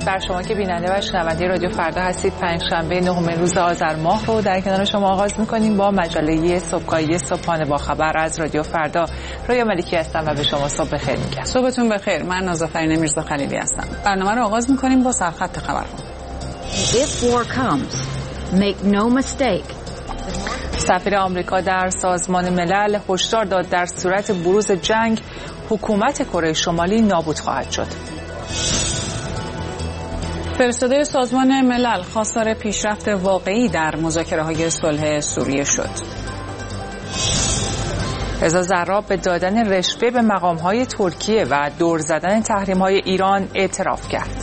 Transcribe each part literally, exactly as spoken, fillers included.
بر شما که بیننده و شنونده رادیو فردا هستید. پنجشنبه نهم روز آذر ماه رو در کنار شما آغاز می‌کنیم با مجله صبحگاهی صبحانه با خبر از رادیو فردا. رویا ملکی هستم و به شما صبح بخیر میگم. صبحتون بخیر. من نازافرین میرزا خلیلی هستم. برنامه رو آغاز می‌کنیم با سرخط خبرها. If war comes, make no mistake. سفیر آمریکا در سازمان ملل هشدار داد در صورت بروز جنگ حکومت کره شمالی نابود خواهد شد. فرستاده سازمان ملل خواستار پیشرفت واقعی در مذاکره‌های صلح سوریه شد. رضا زراب به دادن رشوه به مقام‌های ترکیه و دور زدن تحریم‌های ایران اعتراف کرد.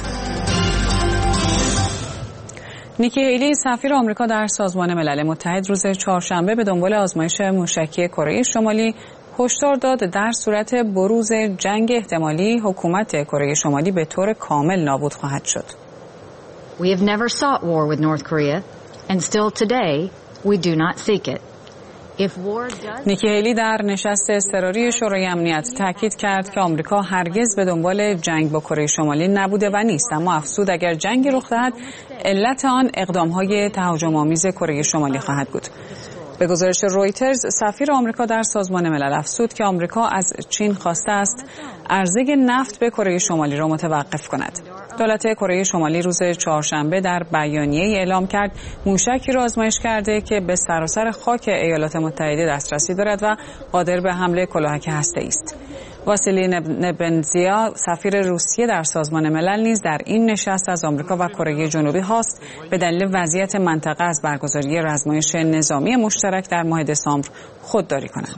نیکی هیلی سفیر آمریکا در سازمان ملل متحد روز چهارشنبه به دنبال آزمایش موشکی کره شمالی هشدار داد در صورت بروز جنگ احتمالی حکومت کره شمالی به طور کامل نابود خواهد شد. We have never sought war with North Korea and still today we do not seek it. نیکی هیلی در نشست اضطراری شورای امنیت تاکید کرد که آمریکا هرگز به دنبال جنگ با کره شمالی نبوده و نیست، اما افزود اگر جنگی رخ دهد علت آن اقدام‌های تهاجم‌آمیز کره شمالی خواهد بود. به گزارش رویترز سفیر آمریکا در سازمان ملل افزود که آمریکا از چین خواسته است عرضه نفت به کره شمالی را متوقف کند. دولت کره شمالی روز چهارشنبه در بیانیه‌ای اعلام کرد موشکی را آزمایش کرده که به سراسر خاک ایالات متحده دسترسی دارد و قادر به حمله کلاهک هسته‌ای است. واسیلی نبنزیا سفیر روسیه در سازمان ملل نیز در این نشست از آمریکا و کره جنوبی خواست به دلیل وضعیت منطقه از برگزاری رزمایش نظامی مشترک در ماه دسامبر خودداری کنند.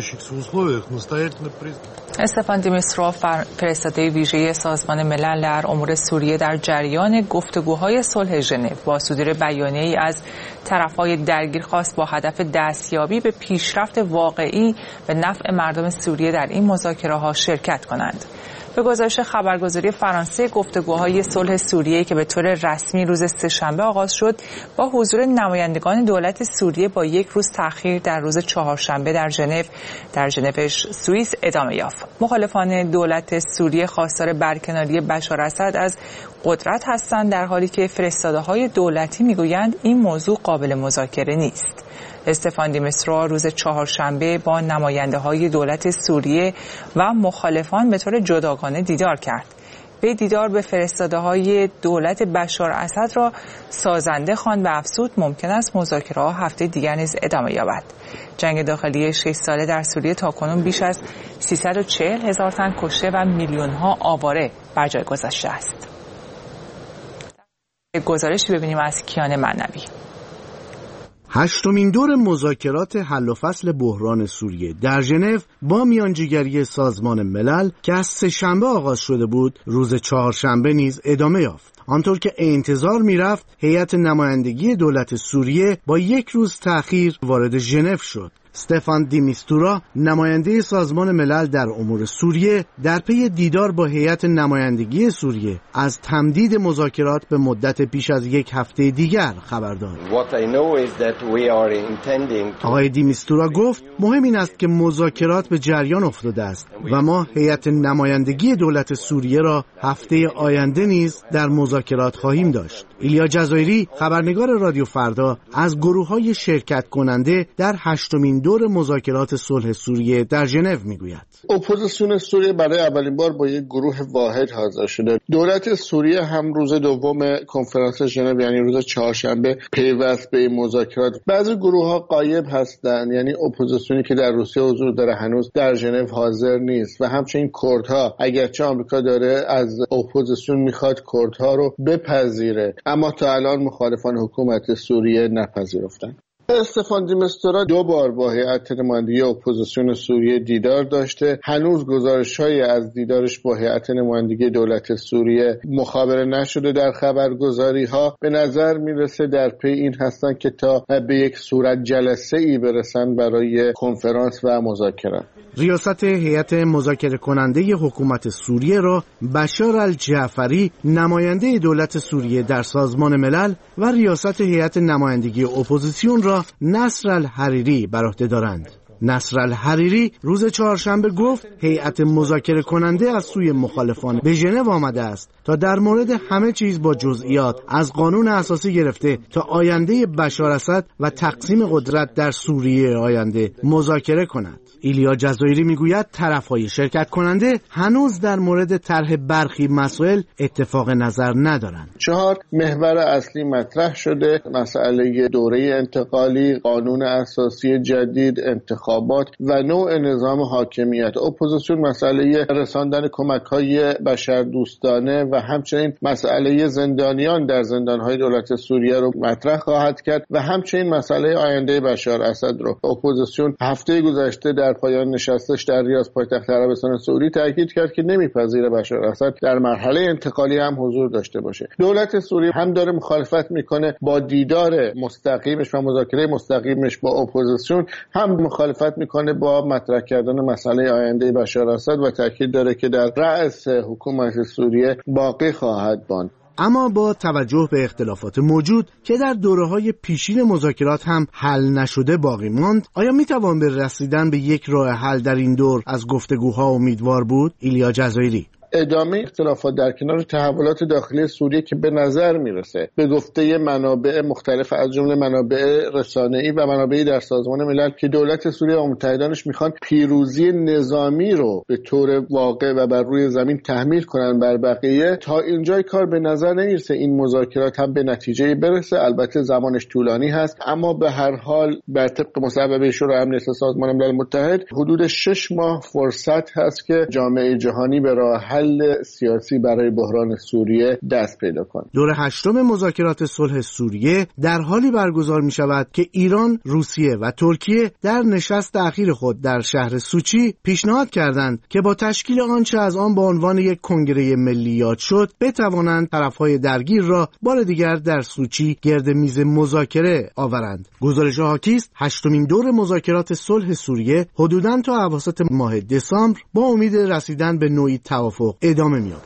استفان دیمیستروف فرستاده ویژه سازمان ملل در امور سوریه در جریان گفتگوهای صلح ژنو با صدور بیانیه‌ای از طرف‌های درگیر خواست با هدف دستیابی به پیشرفت واقعی به نفع مردم سوریه در این مذاکره‌ها شرکت کنند. به گزارش خبرگزاری فرانسه گفتگوهای صلح سوریه که به طور رسمی روز سه‌شنبه آغاز شد با حضور نمایندگان دولت سوریه با یک روز تأخیر در روز چهارشنبه در ژنو در ژنو سوئیس ادامه یافت. مخالفان دولت سوریه خواستار برکناری بشار اسد از قدرت هستند در حالی که فرستاده‌های دولتی میگویند این موضوع قابل مذاکره نیست. استفان دیمیسترو روز چهارشنبه با نماینده‌های دولت سوریه و مخالفان به طور جداگانه دیدار کرد. به دیدار به فرستاده‌های دولت بشار اسد را سازنده خواند و افزود ممکن است مذاکره‌ها هفته دیگر نیز ادامه یابد. جنگ داخلی شش ساله در سوریه تاکنون بیش از سیصد و چهل هزار تن کشته و میلیون‌ها آواره بر جای گذاشته است. گزارشی ببینیم از کیان معنوی. هشتمین دور مذاکرات حل و فصل بحران سوریه در ژنو با میانجیگری سازمان ملل که از سه‌شنبه آغاز شده بود روز چهارشنبه نیز ادامه یافت. آنطور که انتظار می‌رفت هیئت نمایندگی دولت سوریه با یک روز تأخیر وارد ژنو شد. استفان دیمیستورا نماینده سازمان ملل در امور سوریه در پی دیدار با هیئت نمایندگی سوریه از تمدید مذاکرات به مدت بیش از یک هفته دیگر خبر داد. آقای دیمیستورا گفت مهم این است که مذاکرات به جریان افتاده است و ما هیئت نمایندگی دولت سوریه را هفته آینده نیز در مذاکرات خواهیم داشت. ایلیا جزایری خبرنگار رادیو فردا از گروه‌های شرکت کننده در هشتمین دور مذاکرات صلح سوریه در ژنو میگوید اپوزیسیون سوریه برای اولین بار با یک گروه واحد حاضر شده. دولت سوریه هم روز دوم کنفرانس ژنو یعنی روز چهارشنبه پیوست به این مذاکرات. بعضی گروه‌ها غایب هستند، یعنی اپوزیسیونی که در روسیه حضور داره هنوز در ژنو حاضر نیست و همچنین کردها، اگرچه آمریکا داره از اپوزیسیون میخواد کردها رو بپذیره اما تا الان مخالفان حکومت سوریه نپذیرفتند. استفان دیمیستورا دو بار با هیئت نمایندگی اپوزیسیون سوریه دیدار داشته. هنوز گزارش‌هایی از دیدارش با هیئت نمایندگی دولت سوریه مخابره نشده در خبرگزاری‌ها. به نظر میرسه در پی این هستن که تا به یک صورت جلسه‌ای برسن برای کنفرانس و مذاکره. ریاست هیئت مذاکره کننده حکومت سوریه را بشار الجعفری نماینده دولت سوریه در سازمان ملل و ریاست هیئت نمایندگی اپوزیسیون را نصر الحریری بر عهده دارند. نصر الحریری روز چهارشنبه گفت هیئت مذاکره کننده از سوی مخالفان به ژنو آمده است تا در مورد همه چیز با جزئیات از قانون اساسی گرفته تا آینده بشار اسد و تقسیم قدرت در سوریه آینده مذاکره کند. ایلیا جزایری میگوید طرف‌های شرکت کننده هنوز در مورد طرح برخی مسائل اتفاق نظر ندارند. چهار محور اصلی مطرح شده: مسئله دوره انتقالی، قانون اساسی جدید، انتخابات و نوع نظام حاکمیت. اپوزیسیون مسئله رساندن کمک‌های بشردوستانه و همچنین مسئله زندانیان در زندان‌های دولت سوریه رو مطرح خواهد کرد و همچنین مسئله آینده بشار اسد رو. اپوزیسیون هفته گذشته در پایان نشستش در ریاض پایتخت عربستان سعودی تاکید کرد که نمیپذیره بشار اسد در مرحله انتقالی هم حضور داشته باشه. دولت سوریه هم داره مخالفت میکنه با دیدار مستقیمش و مذاکره مستقیمش با اپوزیسیون، هم مخالفت میکنه با مطرح کردن مسئله آینده بشار اسد و تاکید داره که در رأس حکومت سوریه باقی خواهد ماند. اما با توجه به اختلافات موجود که در دوره‌های پیشین مذاکرات هم حل نشده باقی ماند، آیا میتوان به رسیدن به یک راه حل در این دور از گفتگوها امیدوار بود؟ ایلیا جزایری: ادامه اختلافات در کنار تحولات داخلی سوریه که به نظر میرسه به گفته منابع مختلف از جمله منابع رسانه‌ای و منابعی در سازمان ملل که دولت سوریه و متحدانش میخوان پیروزی نظامی رو به طور واقع و بر روی زمین تحمیل کنن بر بقیه، تا اینجای کار به نظر نمیرسه این مذاکرات هم به نتیجه برسه. البته زمانش طولانی هست، اما به هر حال بر طبق مصوبه شورای امنیت سازمان ملل متحد حدود شش ماه فرصت هست که جامعه جهانی به راه حل سیاسی برای بحران سوریه دست پیدا کنه. دور هشتم مذاکرات صلح سوریه در حالی برگزار می شود که ایران، روسیه و ترکیه در نشست اخیر خود در شهر سوچی پیشنهاد کردند که با تشکیل آنچه از آن به عنوان یک کنگره ملی یاد شد بتوانند طرفهای درگیر را بار دیگر در سوچی گرد میز مذاکره آورند. گزارش حاکی است هشتمین دور مذاکرات صلح سوریه حدوداً تا اواسط ماه دسامبر با امید رسیدن به نوعی توافق ادامه می‌یابد.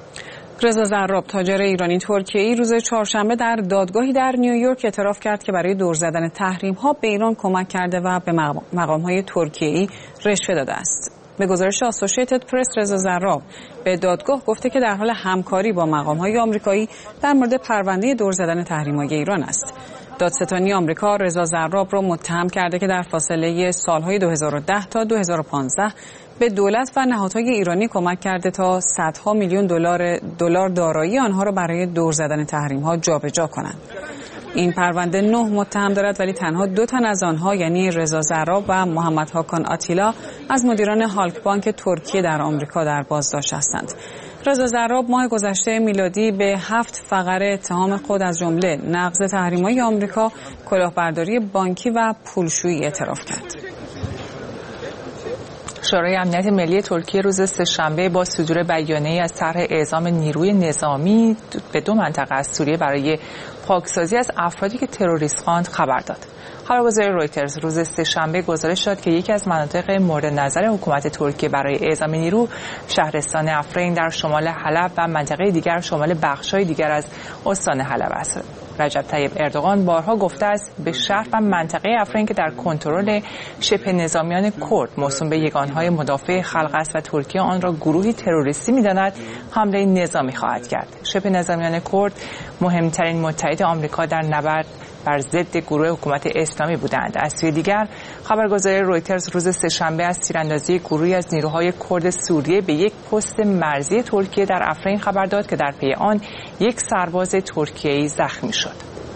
رضا زراب، تاجر ایرانی ترکیه‌ای، روز چهارشنبه در دادگاهی در نیویورک اعتراف کرد که برای دور زدن تحریم‌ها به ایران کمک کرده و به مقام‌های ترکیه‌ای رشوه داده است. به گزارش آسوشیتد پرس، رضا زراب به دادگاه گفته که در حال همکاری با مقام‌های آمریکایی در مورد پرونده دور زدن تحریم‌های ایران است. دادستانی آمریکا رضا زراب را متهم کرده که در فاصله سالهای دو هزار و ده تا دو هزار و پانزده به دولت و نهادهای ایرانی کمک کرده تا صدها میلیون دلار دلار دارایی آنها را برای دور زدن تحریم‌ها جابجا کنند. این پرونده نه متهم دارد، ولی تنها دو تن از آنها یعنی رضا زراب و محمد هاکان آتیلا از مدیران هالک بانک ترکیه در آمریکا در بازداشت هستند. رضا زراب ماه گذشته میلادی به هفت فقره اتهام خود از جمله نقض تحریم‌های آمریکا، کلاهبرداری بانکی و پولشویی اعتراف کرد. شورای امنیت ملی ترکیه روز سه‌شنبه با صدور بیانیه‌ای از طرح اعزام نیروی نظامی به دو منطقه از سوریه برای پاکسازی از افرادی که تروریست خواند خبر داد. خبرگزاری رویترز روز سه‌شنبه گزارش داد که یکی از مناطق مورد نظر حکومت ترکیه برای اعزام نیرو شهرستان افرین در شمال حلب و منطقه دیگر شمال بخش‌های دیگر از استان حلب است. رجب طیب اردوغان بارها گفته است به شهر و منطقه افرین که در کنترل شبه نظامیان کرد موسوم به یگانهای مدافع خلق است و ترکیه آن را گروهی تروریستی می‌داند، حمله نظامی خواهد کرد. شبه نظامیان کرد مهمترین متحد آمریکا در نبرد بر ضد گروه حکومت اسلامی بودند. از سوی دیگر خبرگزاری رویترز روز سه‌شنبه از تیراندازی گروهی از نیروهای کرد سوریه به یک پست مرزی ترکیه در افرین خبر داد که در پی آن یک سرباز ترکیه‌ای زخمی شد.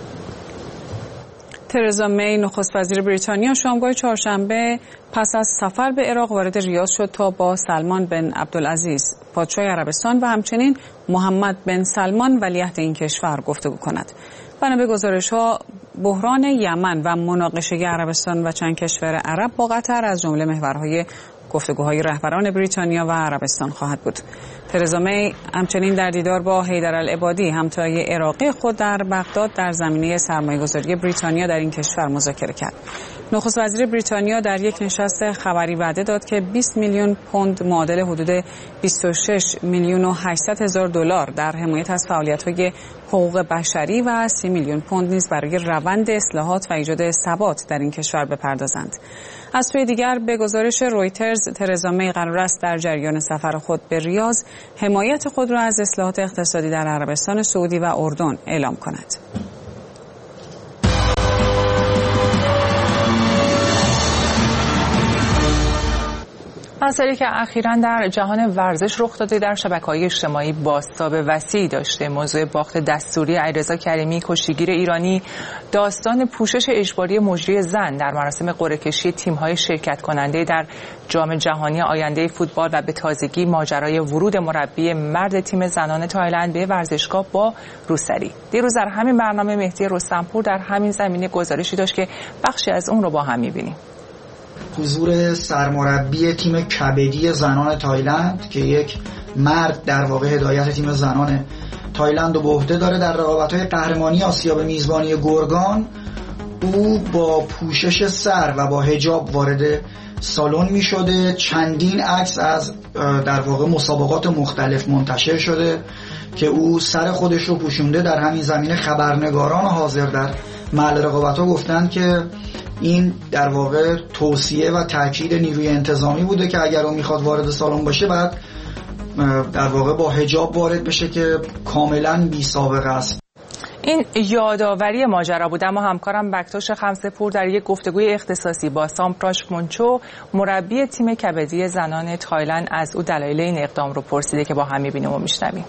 ترزا می، نخست وزیر بریتانیا، شامگاه چهارشنبه پس از سفر به عراق وارد ریاض شد تا با سلمان بن عبدالعزیز پادشاه عربستان و همچنین محمد بن سلمان ولیعهد این کشور گفتگو کند. بنا به گزارش‌ها بحران یمن و مناقشه عربستان و چند کشور عرب با قطر از جمله محورهای گفتگوهای رهبران بریتانیا و عربستان خواهد بود. ترزا می همچنین در دیدار با حیدرالعبادی همتای عراقی خود در بغداد در زمینه سرمایه‌گذاری بریتانیا در این کشور مذاکره کرد. نخست وزیر بریتانیا در یک نشست خبری وعده داد که بیست میلیون پوند معادل حدود بیست و شش میلیون و هشتصد هزار دلار در حمایت از فعالیت‌های حقوق بشری و سی میلیون پوند نیز برای روند اصلاحات و ایجاد ثبات در این کشور بپردازند. از سوی دیگر به گزارش رویترز ترزا می قرار است در جریان سفر خود به ریاض حمایت خود را از اصلاحات اقتصادی در عربستان سعودی و اردن اعلام کند. مسائلی که اخیراً در جهان ورزش رخ داده در شبکه‌های اجتماعی بازتاب وسیعی داشته. موضوع باخت دستوری علیرضا کریمی کشتیگیر ایرانی، داستان پوشش اجباری مجری زن در مراسم قرعه‌کشی تیم‌های شرکت کننده در جام جهانی آینده فوتبال و به تازگی ماجرای ورود مربی مرد تیم زنان تایلند به ورزشگاه با روسری. دیروز در همین برنامه مهدی رستمپور در همین زمینه گزارشی داشت که بخشی از اون رو با هم می‌بینیم. حضور سرمربی تیم کبدی زنان تایلند که یک مرد در واقع هدایت تیم زنان تایلند رو به عهده داره در رقابت‌های قهرمانی آسیا به میزبانی گرگان، او با پوشش سر و با حجاب وارد سالن می شده. چندین عکس از در واقع مسابقات مختلف منتشر شده که او سر خودش رو پوشونده. در همین زمینه خبرنگاران حاضر در محل رقابت‌ها گفتند که این در واقع توصیه و تاکید نیروی انتظامی بوده که اگر اون میخواد وارد سالن باشه بعد در واقع با حجاب وارد بشه که کاملا بی سابقه است. این یادآوری ماجرا بود، اما همکارم بکتاش خمسه‌پور در یک گفتگوی اختصاصی با سامپراش مونچو مربی تیم کبدی زنان تایلند از او دلایل این اقدام رو پرسیده که با هم می‌بینیم و می‌شنویم.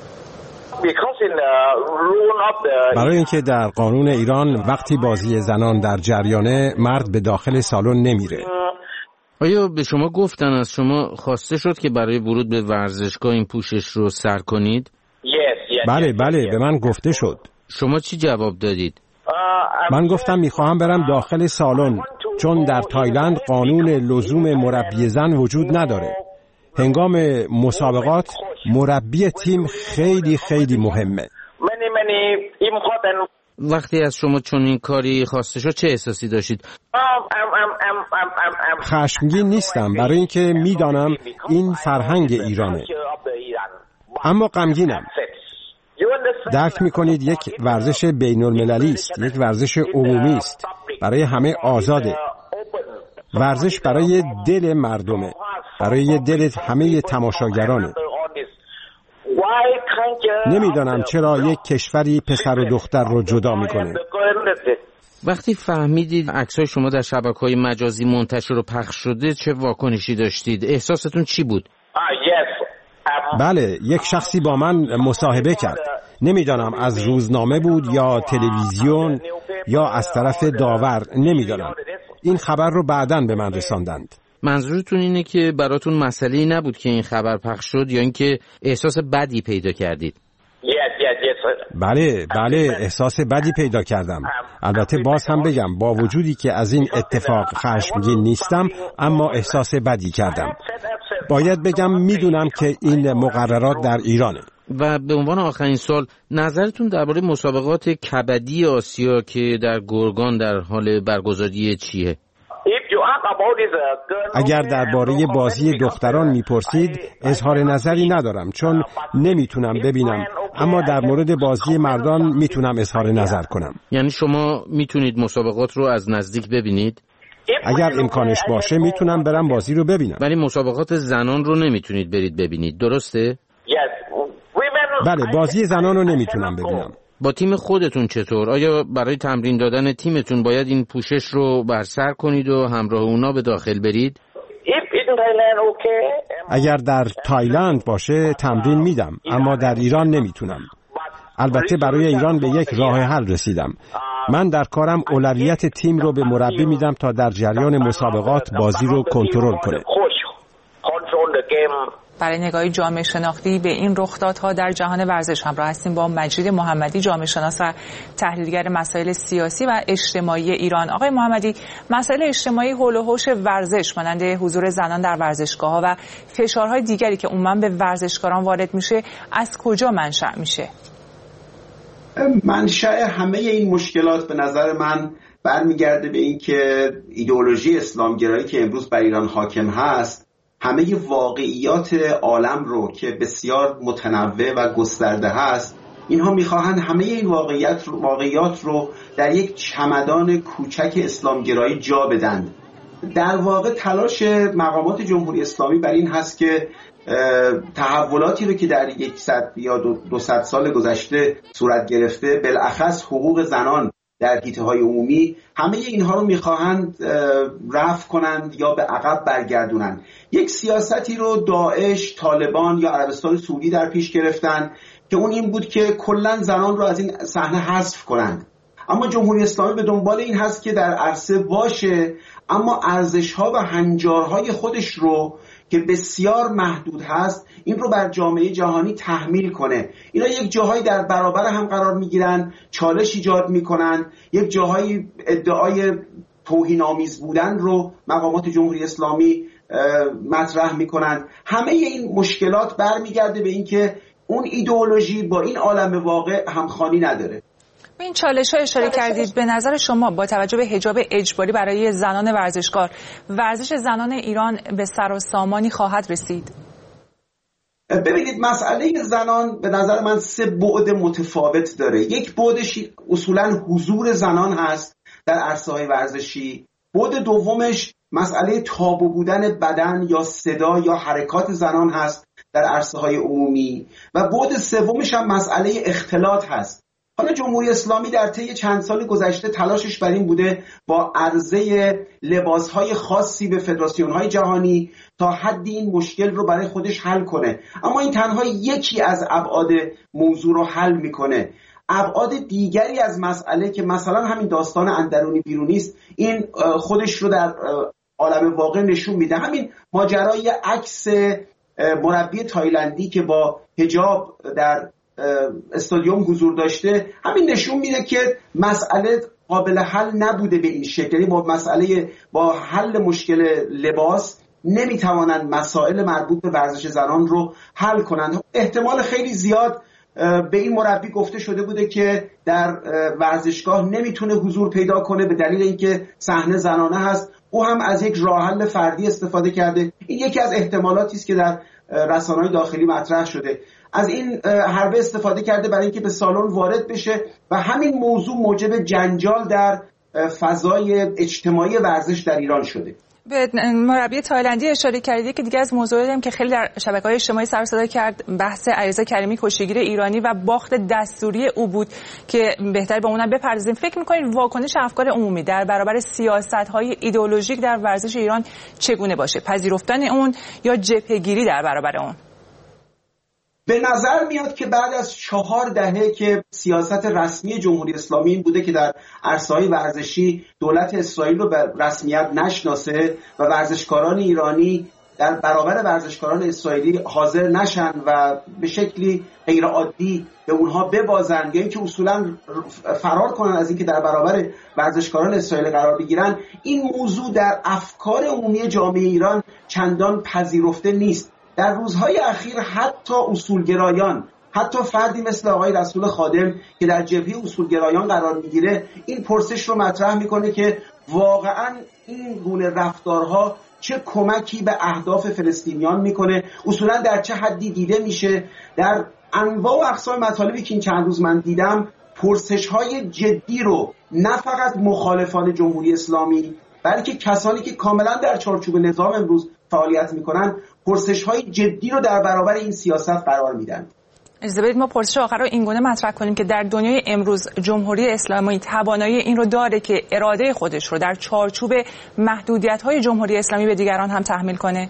برای اینکه در قانون ایران وقتی بازی زنان در جریانه مرد به داخل سالن نمیره. آیا به شما گفتن از شما خواسته شد که برای ورود به ورزشگاه این پوشش رو سر کنید؟ بله بله به من گفته شد. شما چی جواب دادید؟ من گفتم میخواهم برم داخل سالن چون در تایلند قانون لزوم مربی زن وجود نداره. هنگام مسابقات مربی تیم خیلی خیلی مهمه. وقتی از شما چون این کاری خواسته شد چه احساسی داشتید؟ خشمگین نیستم برای اینکه میدانم این فرهنگ ایرانه، اما غمگینم. درک میکنید یک ورزش بین المللی است، یک ورزش عمومی است، برای همه آزاده. ورزش برای دل مردمه، برای دل همه تماشاگرانه. نمیدانم چرا یک کشوری پسر و دختر رو جدا میکنه. وقتی فهمیدید عکسای شما در شبکه‌های مجازی منتشر و پخش شده چه واکنشی داشتید؟ احساستون چی بود؟ بله، یک شخصی با من مصاحبه کرد. نمیدانم از روزنامه بود یا تلویزیون یا از طرف داور، نمیدانم. این خبر رو بعداً به من رساندند. منظورتون اینه که براتون مسئله‌ای نبود که این خبر پخش شد یا اینکه احساس بدی پیدا کردید؟ بله بله احساس بدی پیدا کردم. البته باز هم بگم با وجودی که از این اتفاق خشمگین نیستم اما احساس بدی کردم. باید بگم میدونم که این مقررات در ایرانه. و به عنوان آخرین سوال نظرتون درباره مسابقات کبدی آسیا که در گرگان در حال برگزاری چیه؟ اگر درباره بازی دختران میپرسید اظهار نظری ندارم چون نمیتونم ببینم، اما در مورد بازی مردان میتونم اظهار نظر کنم. یعنی شما میتونید مسابقات رو از نزدیک ببینید؟ اگر امکانش باشه میتونم برم بازی رو ببینم. ولی مسابقات زنان رو نمیتونید برید ببینید، درسته؟ بله، بازی زنان رو نمیتونم ببینم. با تیم خودتون چطور؟ آیا برای تمرین دادن تیمتون باید این پوشش رو بر سر کنید و همراه اونا به داخل برید؟ اگر در تایلند باشه تمرین میدم، اما در ایران نمیتونم. البته برای ایران به یک راه حل رسیدم. من در کارم اولویت تیم رو به مربی میدم تا در جریان مسابقات بازی رو کنترل کنه. برای نگاهی جامعه شناختی به این رخدادها در جهان ورزش همراه هستیم با مجید محمدی، جامعه شناس و تحلیلگر مسائل سیاسی و اجتماعی ایران. آقای محمدی، مسائل اجتماعی حول و حوش ورزش مانند حضور زنان در ورزشگاه‌ها و فشارهای دیگری که عموما به ورزشکاران وارد میشه از کجا منشأ میشه؟ منشأ همه این مشکلات به نظر من برمیگرده به این که ایدئولوژی اسلامگرایی که امروز بر ایران حاکم هست همه واقعیات عالم رو که بسیار متنوع و گسترده هست اینها میخواهند همه این واقعیت رو، واقعیات رو در یک چمدان کوچک اسلامگرایی جا بدن. در واقع تلاش مقامات جمهوری اسلامی بر این هست که تحولاتی رو که در صد یا دو صد سال گذشته صورت گرفته، بالاخص حقوق زنان در حیطه‌های عمومی، همه اینها رو میخواهند رفع کنند یا به عقب برگردونند. یک سیاستی رو داعش، طالبان یا عربستان سعودی در پیش گرفتن که اون این بود که کلاً زنان رو از این صحنه حذف کنند. اما جمهوری اسلامی به دنبال این هست که در عرصه باشه، اما ارزش‌ها و هنجارهای خودش رو که بسیار محدود هست این رو بر جامعه جهانی تحمیل کنه. اینا یک جاهایی در برابر هم قرار میگیرن، چالش ایجاد میکنن، یک جاهایی ادعای توهین‌آمیز بودن رو مقامات جمهوری اسلامی مطرح میکنن. همه این مشکلات برمیگرده به این که اون ایدئولوژی با این عالم واقع همخوانی نداره. این چالش ها اشاره کردید. به نظر شما با توجه به حجاب اجباری برای زنان ورزشکار، ورزش زنان ایران به سر و سامانی خواهد رسید؟ ببینید، مسئله زنان به نظر من سه بعد متفاوت داره. یک بعدش اصولا حضور زنان هست در عرصه‌های ورزشی. بعد دومش مسئله تابو بودن بدن یا صدا یا حرکات زنان هست در عرصه‌های عمومی. و بعد سومش هم مسئله اختلاط هست. حالا جمهوری اسلامی در طی چند سال گذشته تلاشش بر این بوده با عرضه لباسهای خاصی به فدراسیون‌های جهانی تا حدی این مشکل رو برای خودش حل کنه، اما این تنها یکی از ابعاد موضوع رو حل میکنه. ابعاد دیگری از مسئله که مثلا همین داستان اندرونی بیرونی است، این خودش رو در عالم واقع نشون میده. همین ماجرای عکس مربی تایلندی که با حجاب در استادیوم حضور داشته، همین نشون میده که مسئله قابل حل نبوده به این شکل. یعنی با مسئله با حل مشکل لباس نمیتوانند مسائل مربوط به ورزش زنان رو حل کنند. احتمال خیلی زیاد به این مربی گفته شده بوده که در ورزشگاه نمیتونه حضور پیدا کنه به دلیل اینکه صحنه زنانه هست. او هم از یک راه حل فردی استفاده کرده. این یکی از احتمالاتی است که در رسانه‌های داخلی مطرح شده. از این حربه استفاده کرده برای اینکه به سالن وارد بشه و همین موضوع موجب جنجال در فضای اجتماعی ورزش در ایران شده. به مربی تایلندی اشاره کردید که دیگه از موضوعی هم که خیلی در شبکه‌های اجتماعی سر و صدا کرد، بحث علیرضا کریمی کشتیگیر ایرانی و باخت دستوری او بود که بهتر به اونم بپردازیم. فکر می‌کنید واکنش افکار عمومی در برابر سیاست‌های ایدئولوژیک در ورزش ایران چگونه باشه؟ پذیرفتن اون یا جبهه‌گیری در برابر اون؟ به نظر میاد که بعد از چهار دهه که سیاست رسمی جمهوری اسلامی این بوده که در عرصه‌های ورزشی دولت اسرائیل رو به رسمیت نشناسه و ورزشکاران ایرانی در برابر ورزشکاران اسرائیلی حاضر نشن و به شکلی غیر عادی به اونها ببازن یا اینکه اصولا فرار کنن از اینکه در برابر ورزشکاران اسرائیل قرار بگیرن، این موضوع در افکار عمومی جامعه ایران چندان پذیرفته نیست. در روزهای اخیر حتی اصولگرایان، حتی فردی مثل آقای رسول خادم که در جبهه اصولگرایان قرار میگیره، این پرسش رو مطرح میکنه که واقعا این گونه رفتارها چه کمکی به اهداف فلسطینیان میکنه، اصولا در چه حدی دیده میشه. در انواع و اقسام مطالبی که این چند روز من دیدم، پرسش های جدی رو نه فقط مخالفان جمهوری اسلامی بلکه کسانی که کاملا در چارچوب نظام امروز فعالیت میکنن، پرسش‌های جدی رو در برابر این سیاست قرار میدن. اجازه بدید ما پرسش آخر رو اینگونه مطرح کنیم که در دنیای امروز جمهوری اسلامی توانایی این رو داره که اراده خودش رو در چارچوب محدودیت‌های جمهوری اسلامی به دیگران هم تحمیل کنه؟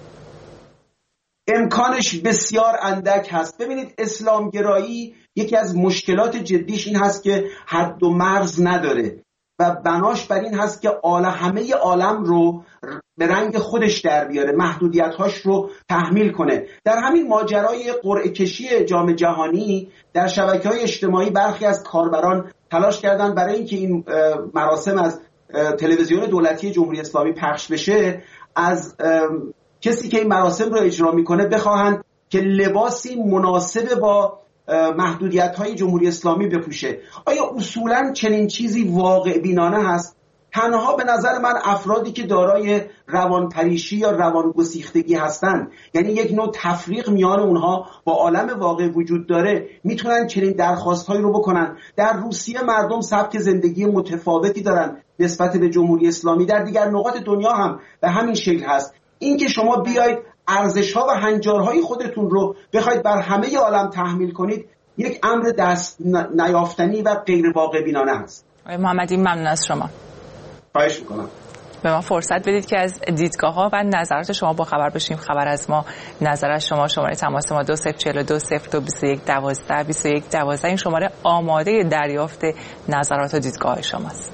امکانش بسیار اندک هست. ببینید، اسلامگرایی یکی از مشکلات جدیش این هست که حد و مرز نداره و بناش بر این هست که عالم همه عالم رو به رنگ خودش در بیاره، محدودیت‌هاش رو تحمیل کنه. در همین ماجرای قرعه کشی جام جهانی در شبکه‌های اجتماعی برخی از کاربران تلاش کردن برای اینکه این مراسم از تلویزیون دولتی جمهوری اسلامی پخش بشه، از کسی که این مراسم رو اجرا میکنه بخواهند که لباسی مناسب با محدودیت‌های جمهوری اسلامی بپوشه. آیا اصولاً چنین چیزی واقع بینانه هست؟ تنها به نظر من افرادی که دارای روانپریشی یا روانگسیختگی هستند، یعنی یک نوع تفریق میان اونها با عالم واقع وجود داره، میتونن چنین درخواستهایی رو بکنن. در روسیه مردم سبک زندگی متفاوتی دارن نسبت به جمهوری اسلامی، در دیگر نقاط دنیا هم به همین شکل هست. این که شما بیاید ارزش‌ها و هنجارهای خودتون رو بخواید بر همه عالم تحمیل کنید، یک امر دست نیافتنی و غیر واقع بینانه است. محمدی ممنون از شما. خواهش میکنم. به ما فرصت بدید که از دیدگاه‌ها و نظرات شما با خبر بشیم. خبر از ما، نظر از شما. شماره تماس ما دو صفر چهار دو صفر دو بیست و یک دوازده بیست و یک دوازده. این شماره آماده دریافت نظرات و دیدگاه شماست.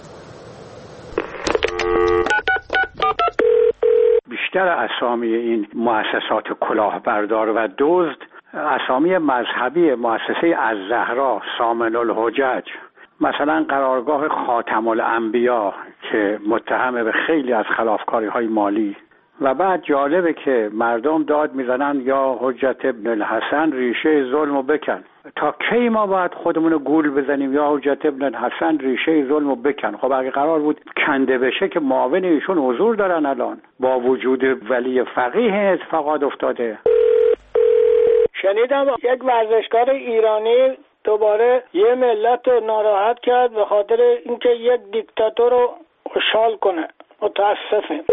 بیشتر اسامی این مؤسسات کلاهبردار و دزد اسامی مذهبی، مؤسسه الزهرا، سامن الحجج، مثلا قرارگاه خاتم الانبیا که متهم به خیلی از خلافکاری‌های مالی. و بعد جالبه که مردم داد میزنن یا حجت ابن الحسن ریشه ظلمو بکن. تا کی ما باید خودمون گول بزنیم یا حجت ابن الحسن ریشه ظلمو بکن؟ خب اگه قرار بود کنده بشه که معاون ایشون حضور دارن، الان با وجود ولی فقیه اتفاقات افتاده. شنیدم یک ورزشکار ایرانی دوباره یه ملت رو ناراحت کرد به خاطر اینکه یک دیکتاتور رو خوشحال کنه. متاسفم.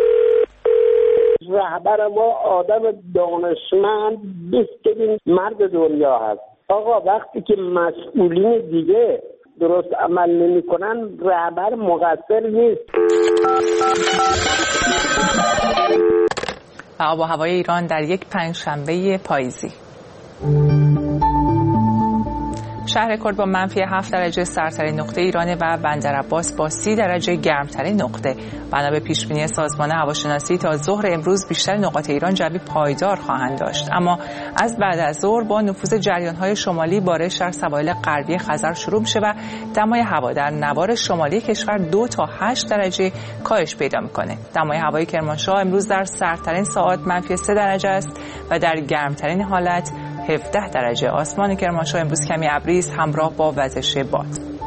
رهبر ما آدم دانشمند بهترین مرد دنیا هست. آقا وقتی که مسئولین دیگه درست عمل نمی کنن، رهبر مقصر نیست. آب و هوای ایران در یک پنجشنبه پاییزی. شهر کرد با منفی هفت درجه سرترین نقطه ایرانه و بندرعباس با سی درجه گرمترین نقطه. بنا به پیشبینی سازمان هواشناسی تا ظهر امروز بیشتر نقاط ایران جوی پایدار خواهند داشت، اما از بعد از ظهر با نفوذ جریان‌های شمالی بارش در سواحل غربی خزر شروع میشه و دمای هوا در نوار شمالی کشور دو تا هشت درجه کاهش پیدا میکنه. دمای هوای کرمانشاه امروز در سردترین ساعات منفی سه درجه است و در گرمترین حالت هفده درجه. آسمان کرمانشاه امروز کمی ابری است همراه با وزش باد.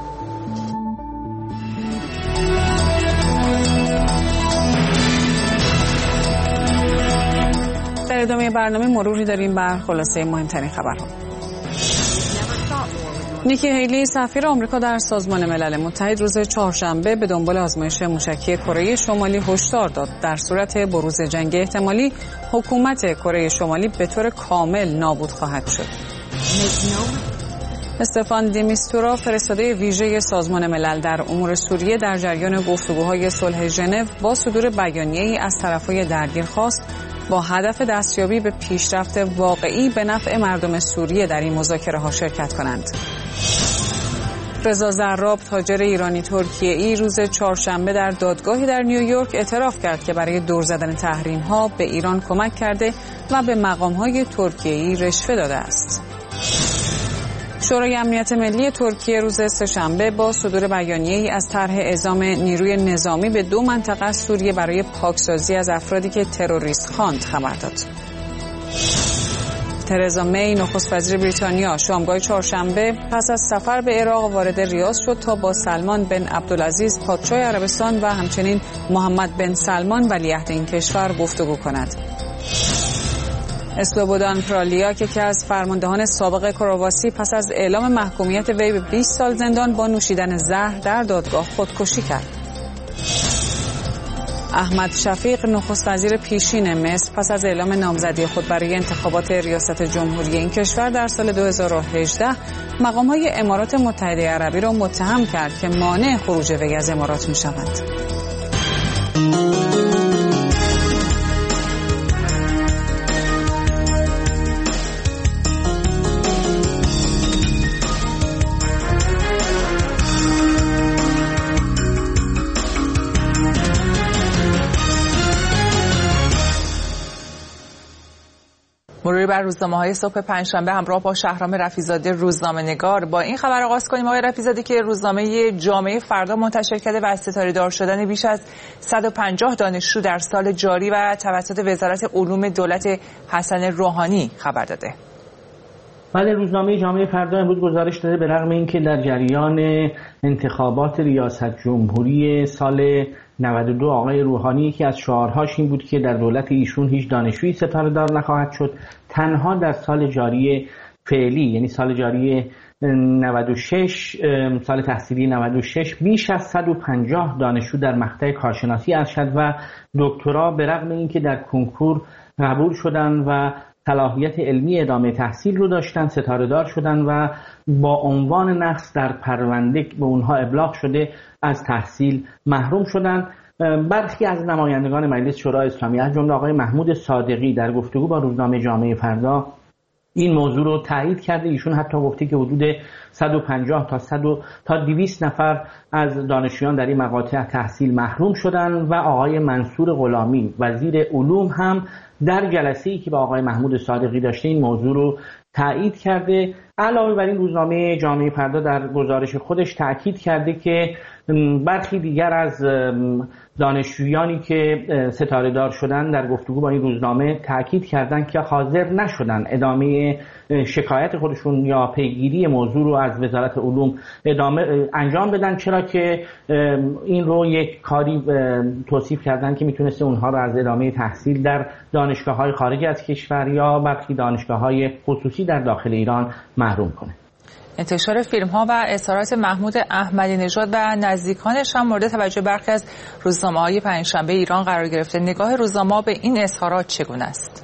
در ادامه برنامه مروری داریم بر خلاصه مهمترین خبرها. نیکی هیلی سفیر آمریکا در سازمان ملل متحد روز چهارشنبه به دنبال آزمایش موشکی کره شمالی هشدار داد در صورت بروز جنگ احتمالی حکومت کره شمالی به طور کامل نابود خواهد شد. استفان دیمیستورا فرستاده ویژه سازمان ملل در امور سوریه در جریان گفتگوهای صلح ژنو با صدور بیانیه‌ای از طرف‌های درگیر خواست با هدف دستیابی به پیشرفت واقعی به نفع مردم سوریه در این مذاکره‌ها شرکت کنند. رضا زراب تاجر ایرانی ترکیه‌ای روز چهارشنبه در دادگاهی در نیویورک اعتراف کرد که برای دور زدن تحریم‌ها به ایران کمک کرده و به مقام‌های ترکیه‌ای رشوه داده است. شورای امنیت ملی ترکیه روز سه‌شنبه با صدور بیانیه‌ای از طرح اعزام نیروی نظامی به دو منطقه از سوریه برای پاکسازی از افرادی که تروریست خواند خبر داد. ترزا می نخست وزیر بریتانیا شامگاه چهارشنبه پس از سفر به عراق وارد ریاض شد تا با سلمان بن عبدالعزیز پادشاه عربستان و همچنین محمد بن سلمان ولیعهد این کشور گفتگو کند. اسلوبودان پرالیا که از فرماندهان سابق کرواسی پس از اعلام محکومیت وی به بیست سال زندان با نوشیدن زهر در دادگاه خودکشی کرد. احمد شفیق نخست وزیر پیشین مصر پس از اعلام نامزدی خود برای انتخابات ریاست جمهوری این کشور در سال دو هزار و هجده مقام‌های امارات متحده عربی را متهم کرد که مانع خروج وی از امارات می‌شوند. مروری بر روزنامه‌های صبح پنجشنبه همراه با شهرام رفیع‌زاده روزنامه‌نگار. با این خبر آغاز کنیم آقای رفیع‌زاده که روزنامه جامعه فردا منتشر کرده و از ستاره‌دار شدن بیش از صد و پنجاه دانشجو در سال جاری و توسط وزارت علوم دولت حسن روحانی خبر داده. بله، روزنامه جامعه فردا امروز گزارش داده به رغم اینکه در جریان انتخابات ریاست جمهوری سال نود و دو آقای روحانی یکی از شعارهاش این بود که در دولت ایشون هیچ دانشجویی ستاره دار نخواهد شد. تنها در سال جاری فعلی یعنی سال جاری نود و شش سال تحصیلی نود و شش بیش از صد و پنجاه دانشجو در مقطع کارشناسی ارشد و دکترا به رغم اینکه در کنکور قبول شدن و صلاحیت علمی ادامه تحصیل رو داشتن ستاره دار شدن و با عنوان نقص در پرونده به اونها ابلاغ شده از تحصیل محروم شدن. برخی از نمایندگان مجلس شورای اسلامی از جمله آقای محمود صادقی در گفتگو با روزنامه جامعه فردا این موضوع رو تایید کرده. ایشون حتی گفته که حدود صد و پنجاه تا صد تا دویست نفر از دانشجویان در این مقاطع تحصیل محروم شدن و آقای منصور غلامی وزیر علوم هم در جلسه‌ای که با آقای محمود صادقی داشته این موضوع رو تایید کرده. علاوه بر این روزنامه جامعه فردا در گزارش خودش تاکید کرده که برخی دیگر از دانشجویانی که ستاره دار شدن در گفتگو با این روزنامه تاکید کردند که حاضر نشدن ادامه شکایت خودشون یا پیگیری موضوع رو از وزارت علوم ادامه انجام بدن، چرا که این رو یک کاری توصیف کردن که میتونسته اونها رو از ادامه تحصیل در دانشگاه‌های خارج از کشور یا برخی دانشگاه‌های خصوصی در داخل ایران محروم کنه. انتشار فیلم‌ها و اظهارات محمود احمدی نژاد و نزدیکانش هم مورد توجه برخی از روزنامه‌های پنجشنبه ایران قرار گرفته. نگاه روزنامه‌ها به این اظهارات چگونه است؟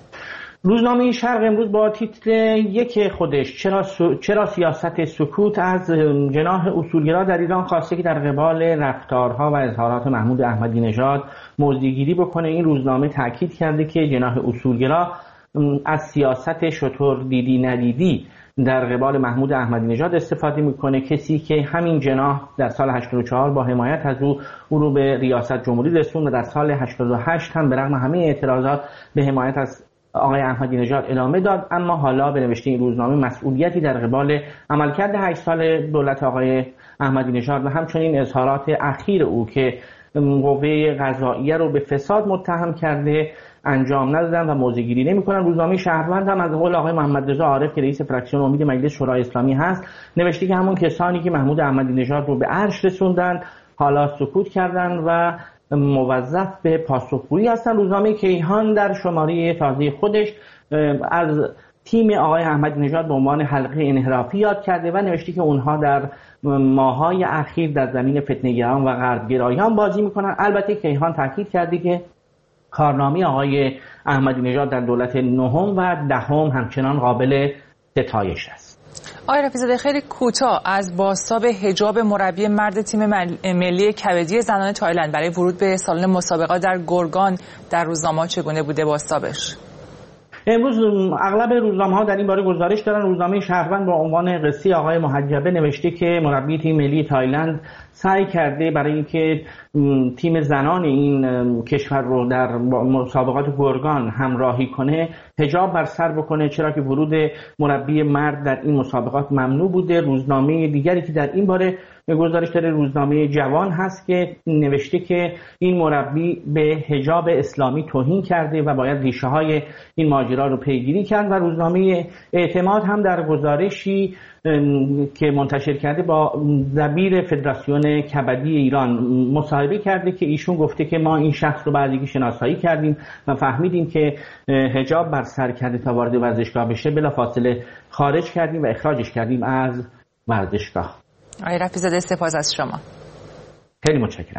روزنامه شرق امروز با تیتر یک خودش چرا, سو... چرا سیاست سکوت از جناح اصولگرا در ایران خواسته که در قبال رفتارها و اظهارات محمود احمدی نژاد موضع‌گیری بکنه. این روزنامه تاکید کرده که جناح اصولگرا از سیاست شطور دیدی ندیدی در قبال محمود احمدی نژاد استفاده میکنه، کسی که همین جناح در سال هشتاد و چهار با حمایت از او او رو به ریاست جمهوری رسوند و در سال هشتاد و هشت هم به رغم همه اعتراضات به حمایت از آقای احمدی نژاد ادامه داد. اما حالا به نوشته این روزنامه مسئولیتی در قبال عملکرد هشت سال دولت آقای احمدی نژاد و همچنین اظهارات اخیر او که قوه قضاییه رو به فساد متهم کرده انجام ندادن و موضع‌گیری نمی‌کنن. روزنامه شهروند هم از قول آقای محمد رضا عارف که رئیس فراکسیون امید مجلس شورای اسلامی هست نوشته که همون کسانی که محمود احمدی نژاد رو به عرش رسوندن حالا سکوت کردن و موظف به پاسخگویی هستن. روزنامه کیهان در شماره تازه خودش از تیم آقای احمدی نژاد به عنوان حلقه انحرافی یاد کرده و نوشته که اونها در ماه‌های اخیر در زمین فتنه‌گران و غربگرایان بازی می‌کنن. البته کیهان تاکید کرده که کارنامه آقای احمدی نژاد در دولت نهم و دهم همچنان قابل ستایش است. آقای رفیع‌زاده خیلی کوتاه از بازتاب حجاب مربی مرد تیم ملی کبدی زنان تایلند برای ورود به سالن مسابقات در گرگان در روزنامه‌ها چگونه بوده بازتابش؟ امروز اغلب روزنامه‌ها در این باره گزارش دارن. روزنامه شهروند با عنوان قصه آقای محجبه نوشته که مربی تیم ملی تایلند سعی کرده برای اینکه تیم زنان این کشور رو در مسابقات گرگان همراهی کنه حجاب بر سر بکنه، چرا که ورود مربی مرد در این مسابقات ممنوع بوده. روزنامه دیگری که در این باره گزارش داره روزنامه جوان هست که نوشته که این مربی به حجاب اسلامی توهین کرده و باید ریشه های این ماجرا رو پیگیری کرد. و روزنامه اعتماد هم در گزارشی که منتشر کرده با دبیر فدراسیون کبدی ایران مصاحبه کرده که ایشون گفته که ما این شخص رو بعدی شناسایی کردیم و فهمیدیم که حجاب بر سر کرده تا وارد ورزشگاه بشه، بلافاصله خارج کردیم و اخراجش کردیم از ورزشگاه. آقای رفیع‌زاده سپاس از شما. خیلی متشکرم.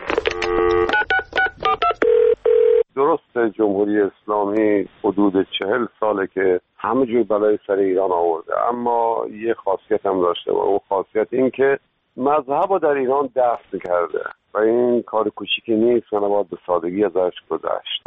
درست جمهوری اسلامی حدود چهل ساله که همه جور بلای سر ایران آورده، اما یه خاصیت هم داشته و اون خاصیت این که مذهب رو در ایران دفن کرده و این کار کوچیکی نیست و نباید به سادگی ازش گذشت.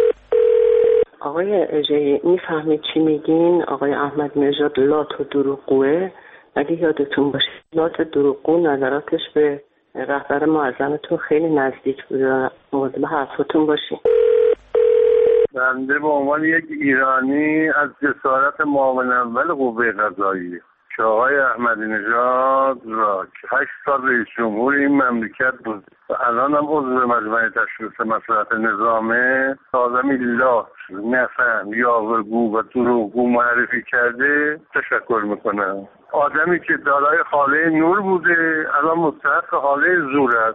آقای اژه‌ای میفهمید چی میگین؟ آقای احمدی نژاد لات و دروغگوه. اگه یادتون باشه لات دروغگو نظراتش به رهبر معظمتون خیلی نزدیک بوده، مواظب حرفاتون باشین. بنده به عنوان یک ایرانی از جسارت معاون اول قوه قضاییه که آقای احمدی نژاد را که هشت سال رئیس جمهور این مملکت بود و الان هم عضو مجمع تشخیص مصلحت نظامه، آدمی لاف، نفهم، یاورگو و دروغگو معرفی کرده تشکر میکنم. آدمی که دارای حاله نور بوده الان مستحق حاله زور است.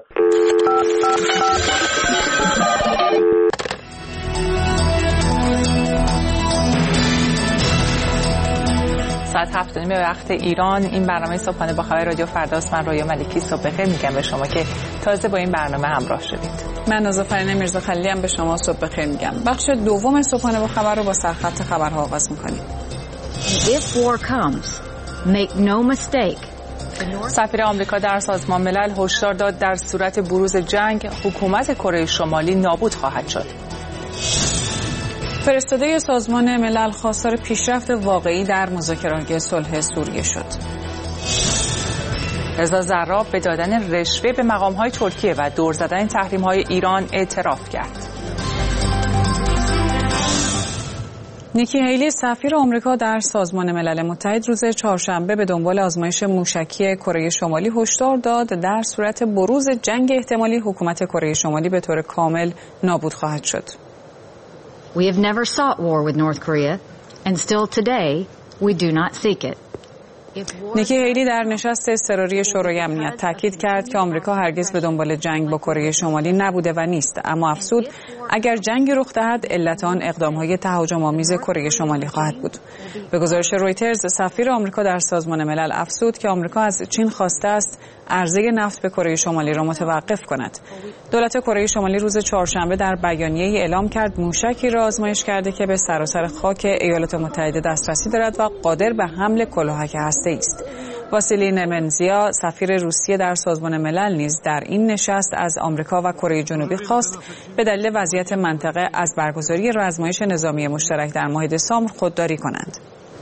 ساعت هفت و نیم به وقت ایران این برنامه صبحانه با خبر رادیو فرداست. من رویا ملکی صبح بخیر میگم به شما که تازه با این برنامه همراه شدید. من نازافرین میرزا خلیلی هم به شما صبح بخیر میگم. بخش دوم صبحانه با خبر رو با سرخط خبرها آغاز میکنیم. If war comes, make no mistake. سفیر آمریکا در سازمان ملل هشدار داد در صورت بروز جنگ حکومت کره شمالی نابود خواهد شد. فرستاده سازمان ملل خواستار پیشرفت واقعی در مذاکرات صلح سوریه شد. رضا زراب به دادن رشوه به مقام‌های ترکیه و دور زدن تحریم‌های ایران اعتراف کرد. نیکی هیلی سفیر آمریکا در سازمان ملل متحد روز چهارشنبه به دنبال آزمایش موشکی کره شمالی هشدار داد در صورت بروز جنگ احتمالی حکومت کره شمالی به طور کامل نابود خواهد شد. We have never sought war with North Korea and still today we do not seek it. نیکی هیلی در نشست اضطراری شورای امنیت تاکید کرد که آمریکا هرگز به دنبال جنگ با کره شمالی نبوده و نیست، اما افزود اگر جنگی رخ دهد علت آن اقدام‌های تهاجم‌آمیز کره شمالی خواهد بود. به گزارش رویترز سفیر آمریکا در سازمان ملل افزود که آمریکا از چین خواسته است عرضه نفت به کره شمالی را متوقف کند. دولت کره شمالی روز چهارشنبه در بیانیه‌ای اعلام کرد موشکی را آزمایش کرده که به سراسر خاک ایالات متحده دسترسی دارد و قادر به حمل کلاهک هسته‌ای است. واسیلی نمنزیا سفیر روسیه در سازمان ملل نیز در این نشست از آمریکا و کره جنوبی خواست به دلیل وضعیت منطقه از برگزاری آزمایش نظامی مشترک در ماه دسامبر خودداری کنند.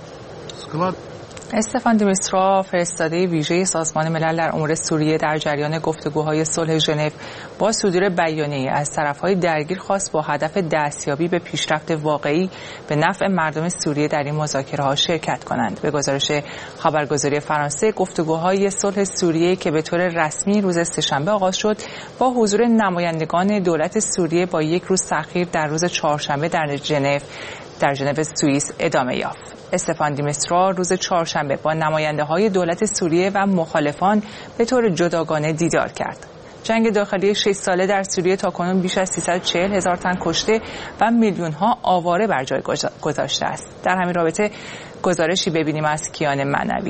استفان دی میسترا فرستاده ویژه سازمان ملل در امور سوریه در جریان گفتگوهای صلح ژنو با صدور بیانیه‌ای از طرف‌های درگیر خواست با هدف دستیابی به پیشرفت واقعی به نفع مردم سوریه در این مذاکره‌ها شرکت کنند. به گزارش خبرگزاری فرانسه گفتگوهای صلح سوریه که به طور رسمی روز سه‌شنبه آغاز شد با حضور نمایندگان دولت سوریه با یک روز تأخیر در روز چهارشنبه در ژنو در ژنو سوئیس ادامه یافت. استفان دی میسترا روز چهارشنبه با نماینده‌های دولت سوریه و مخالفان به طور جداگانه دیدار کرد. جنگ داخلی شش ساله در سوریه تاکنون بیش از سیصد و چهل هزار تن کشته و میلیون‌ها آواره بر جای گذاشته است. در همین رابطه گزارشی ببینیم از کیان معنوی.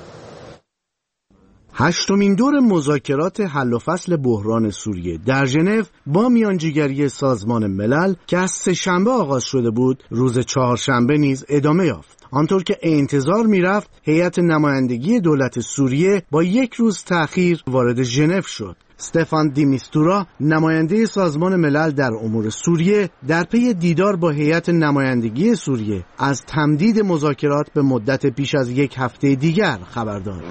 هشتمین دور مذاکرات حل و فصل بحران سوریه در ژنو با میانجیگری سازمان ملل که از سه‌شنبه آغاز شده بود روز چهارشنبه نیز ادامه یافت. آنطور که انتظار می‌رفت هیئت نمایندگی دولت سوریه با یک روز تأخیر وارد ژنو شد. استفان دی میستورا نماینده سازمان ملل در امور سوریه در پی دیدار با هیئت نمایندگی سوریه از تمدید مذاکرات به مدت بیش از یک هفته دیگر خبر داد.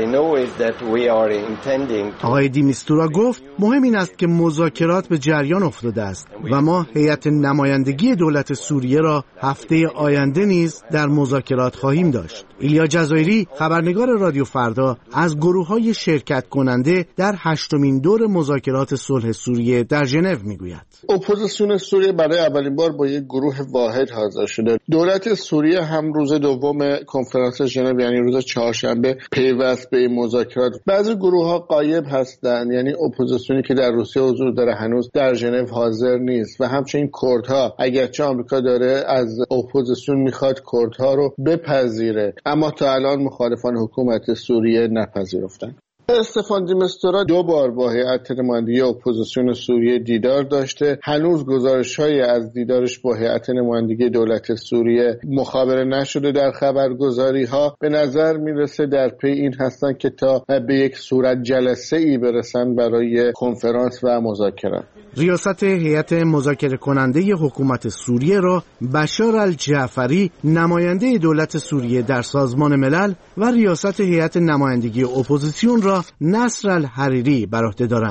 آقای دی میستورا گفت مهم این است که مذاکرات به جریان افتاده است و ما هیئت نمایندگی دولت سوریه را هفته آینده نیز در مذاکرات خواهیم داشت. ایلیا جزایری خبرنگار رادیو فردا از گروه‌های شرکت کننده در هشتمین دور مذاکرات صلح سوریه در ژنو میگوید. اپوزیسیون سوریه برای اولین بار با یک گروه واحد حاضر شده. دولت سوریه هم روز دوم کنفرانس ژنو یعنی روز چهارشنبه پیوست به این مذاکرات. بعضی گروه‌ها غایب هستند، یعنی اپوزیسیونی که در روسیه حضور داره هنوز در ژنو حاضر نیست و همچنین کردها، اگرچه آمریکا داره از اپوزیسیون میخواد کردها رو بپذیره اما تا الان مخالفان حکومت سوریه نپذیرفتند. استفان دی میستورا دو بار با هیئت نمایندگی اپوزیسیون سوریه دیدار داشته. هنوز گزارش‌هایی از دیدارش با هیئت نمایندگی دولت سوریه مخابره نشده. در خبرگزاری‌ها به نظر میرسه در پی این هستن که تا به یک صورت جلسه‌ای برسن برای کنفرانس و مذاکرات. ریاست هیئت مذاکره کننده حکومت سوریه را بشار الجعفری نماینده دولت سوریه در سازمان ملل و ریاست هیئت نمایندگی اپوزیسیون را نصر الحریری بر عهده دارند.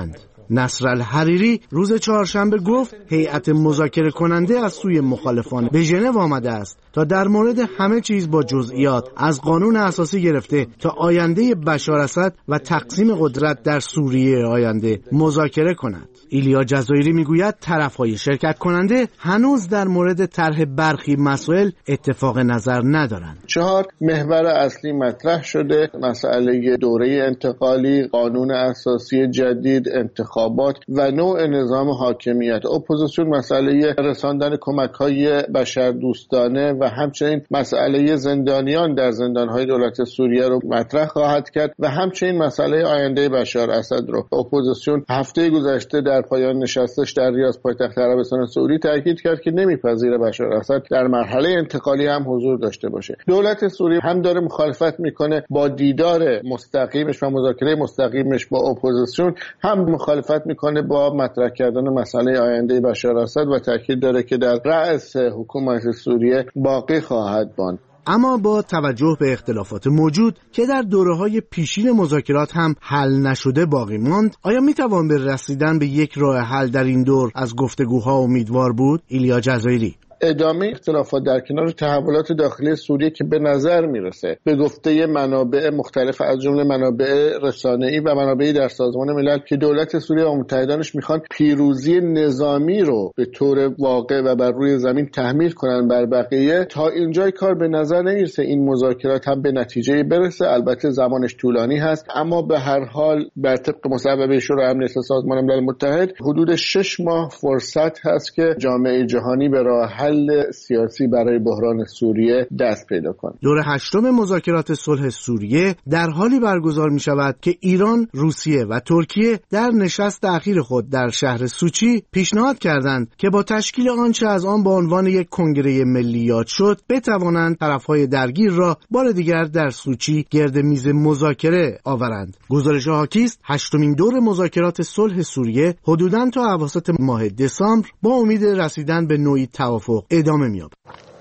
نصر الحریری روز چهارشنبه گفت هیئت مذاکره کننده از سوی مخالفان به ژنو آمده است تا در مورد همه چیز با جزئیات از قانون اساسی گرفته تا آینده بشار اسد و تقسیم قدرت در سوریه آینده مذاکره کند. ایلیا جزایری میگوید طرف‌های شرکت کننده هنوز در مورد طرح برخی مسائل اتفاق نظر ندارند. چهار محور اصلی مطرح شده: مسئله دوره انتقالی، قانون اساسی جدید، انتخابات و نوع نظام حاکمیت. اپوزیسیون مسئله رساندن کمک‌های بشردوستانه و همچنین مسئله زندانیان در زندان‌های دولت سوریه رو مطرح خواهد کرد و همچنین مسئله آینده بشار اسد رو. اپوزیسیون هفته گذشته در پایان نشستش در ریاض پایتخت عربستان سعودی تاکید کرد که نمیپذیره بشار اسد در مرحله انتقالی هم حضور داشته باشه. دولت سوریه هم داره مخالفت میکنه با دیدار مستقیمش و مذاکره مستقیمش با اپوزیسیون، هم مخالفت میکنه با مطرح کردن مسئله آینده بشار اسد و تاکید داره که در رأس حکومت سوریه باقی خواهد ماند. اما با توجه به اختلافات موجود که در دوره‌های پیشین مذاکرات هم حل نشده باقی ماند، آیا میتوان به رسیدن به یک راه حل در این دور از گفتگوها امیدوار بود؟ ایلیا جزایری: ادامه اختلافات در کنار تحولات داخلی سوریه که به نظر میرسه به گفته منابع مختلف از جمله منابع رسانه‌ای و منابعی در سازمان ملل که دولت سوریه و متحدانش میخوان پیروزی نظامی رو به طور واقع و بر روی زمین تحمیل کنن بر بقیه، تا اینجای کار به نظر نمیرسه این مذاکرات هم به نتیجه برسه. البته زمانش طولانی هست، اما به هر حال بر طبق مصوبه شورای امنیت سازمان ملل متحد حدود شش ماه فرصت هست که جامعه جهانی به راه حل سیاسی برای بحران سوریه دست پیدا کنه. دور هشتم مذاکرات صلح سوریه در حالی برگزار می شود که ایران، روسیه و ترکیه در نشست اخیر خود در شهر سوچی پیشنهاد کردند که با تشکیل آنچه از آن به عنوان یک کنگره ملی یاد شد بتوانند طرفهای درگیر را بار دیگر در سوچی گرد میز مذاکره آورند. گزارش حاکی است هشتمین دور مذاکرات صلح سوریه حدوداً تا اواسط ماه دسامبر با امید رسیدن به نوعی توافق ادامه می‌یابد.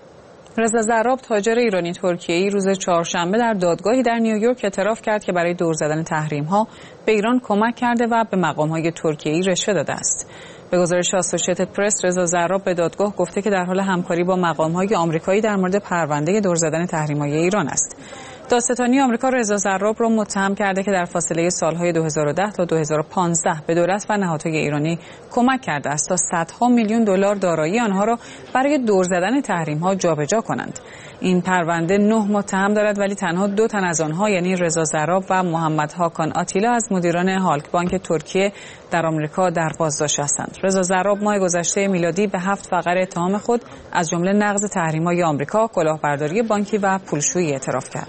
رضا زراب، تاجر ایرانی ترکیه‌ای، روز چهارشنبه در دادگاهی در نیویورک اعتراف کرد که برای دور زدن تحریم‌ها به ایران کمک کرده و به مقام‌های ترکیه‌ای رشوه داده است. به گزارش آسوشیتد پرس، رضا زراب به دادگاه گفته که در حال همکاری با مقام‌های آمریکایی در مورد پرونده دور زدن تحریم‌های ایران است. دادستانی آمریکا رضا زراب را متهم کرده که در فاصله سالهای دو هزار و ده تا دو هزار و پانزده به دولت و نهادهای ایرانی کمک کرده است تا صدها میلیون دلار دارایی آنها را برای دور زدن تحریم‌ها جابجا کنند. این پرونده نه متهم دارد، ولی تنها دو تن از آنها یعنی رضا زراب و محمد هاکان آتیلا از مدیران هالک بانک ترکیه در آمریکا در بازداشت هستند. رضا زراب ماه گذشته میلادی به هفت فقره اتهام خود از جمله نقض تحریم‌های آمریکا، کلاهبرداری بانکی و پولشویی اعتراف کرد.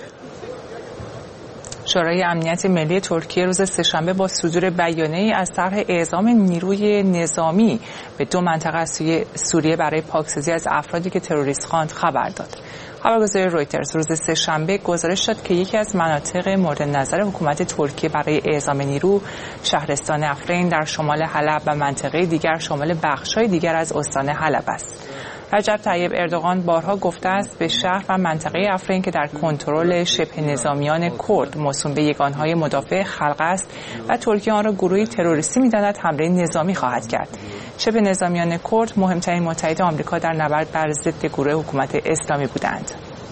شورای امنیت ملی ترکیه روز سه‌شنبه با صدور بیانیه‌ای از طرح اعزام نیروی نظامی به دو منطقه سوریه برای پاکسازی از افرادی که تروریست خواند خبر داد. خبرگزاری رویترز روز سه‌شنبه گزارش داد که یکی از مناطق مورد نظر حکومت ترکیه برای اعزام نیرو شهرستان افرین در شمال حلب و منطقه دیگر شامل بخش‌های دیگر از استان حلب است. رجب طیب اردوغان بارها گفته است به شهر و منطقه افرین که در کنترل شبه نظامیان کرد موسوم به یگانهای مدافع خلق است و ترکیه آن را گروهی تروریستی می‌داند حمله نظامی خواهد کرد. شبه نظامیان کرد مهمترین متحد آمریکا در نبرد بر ضد گروه حکومت اسلامی بودند.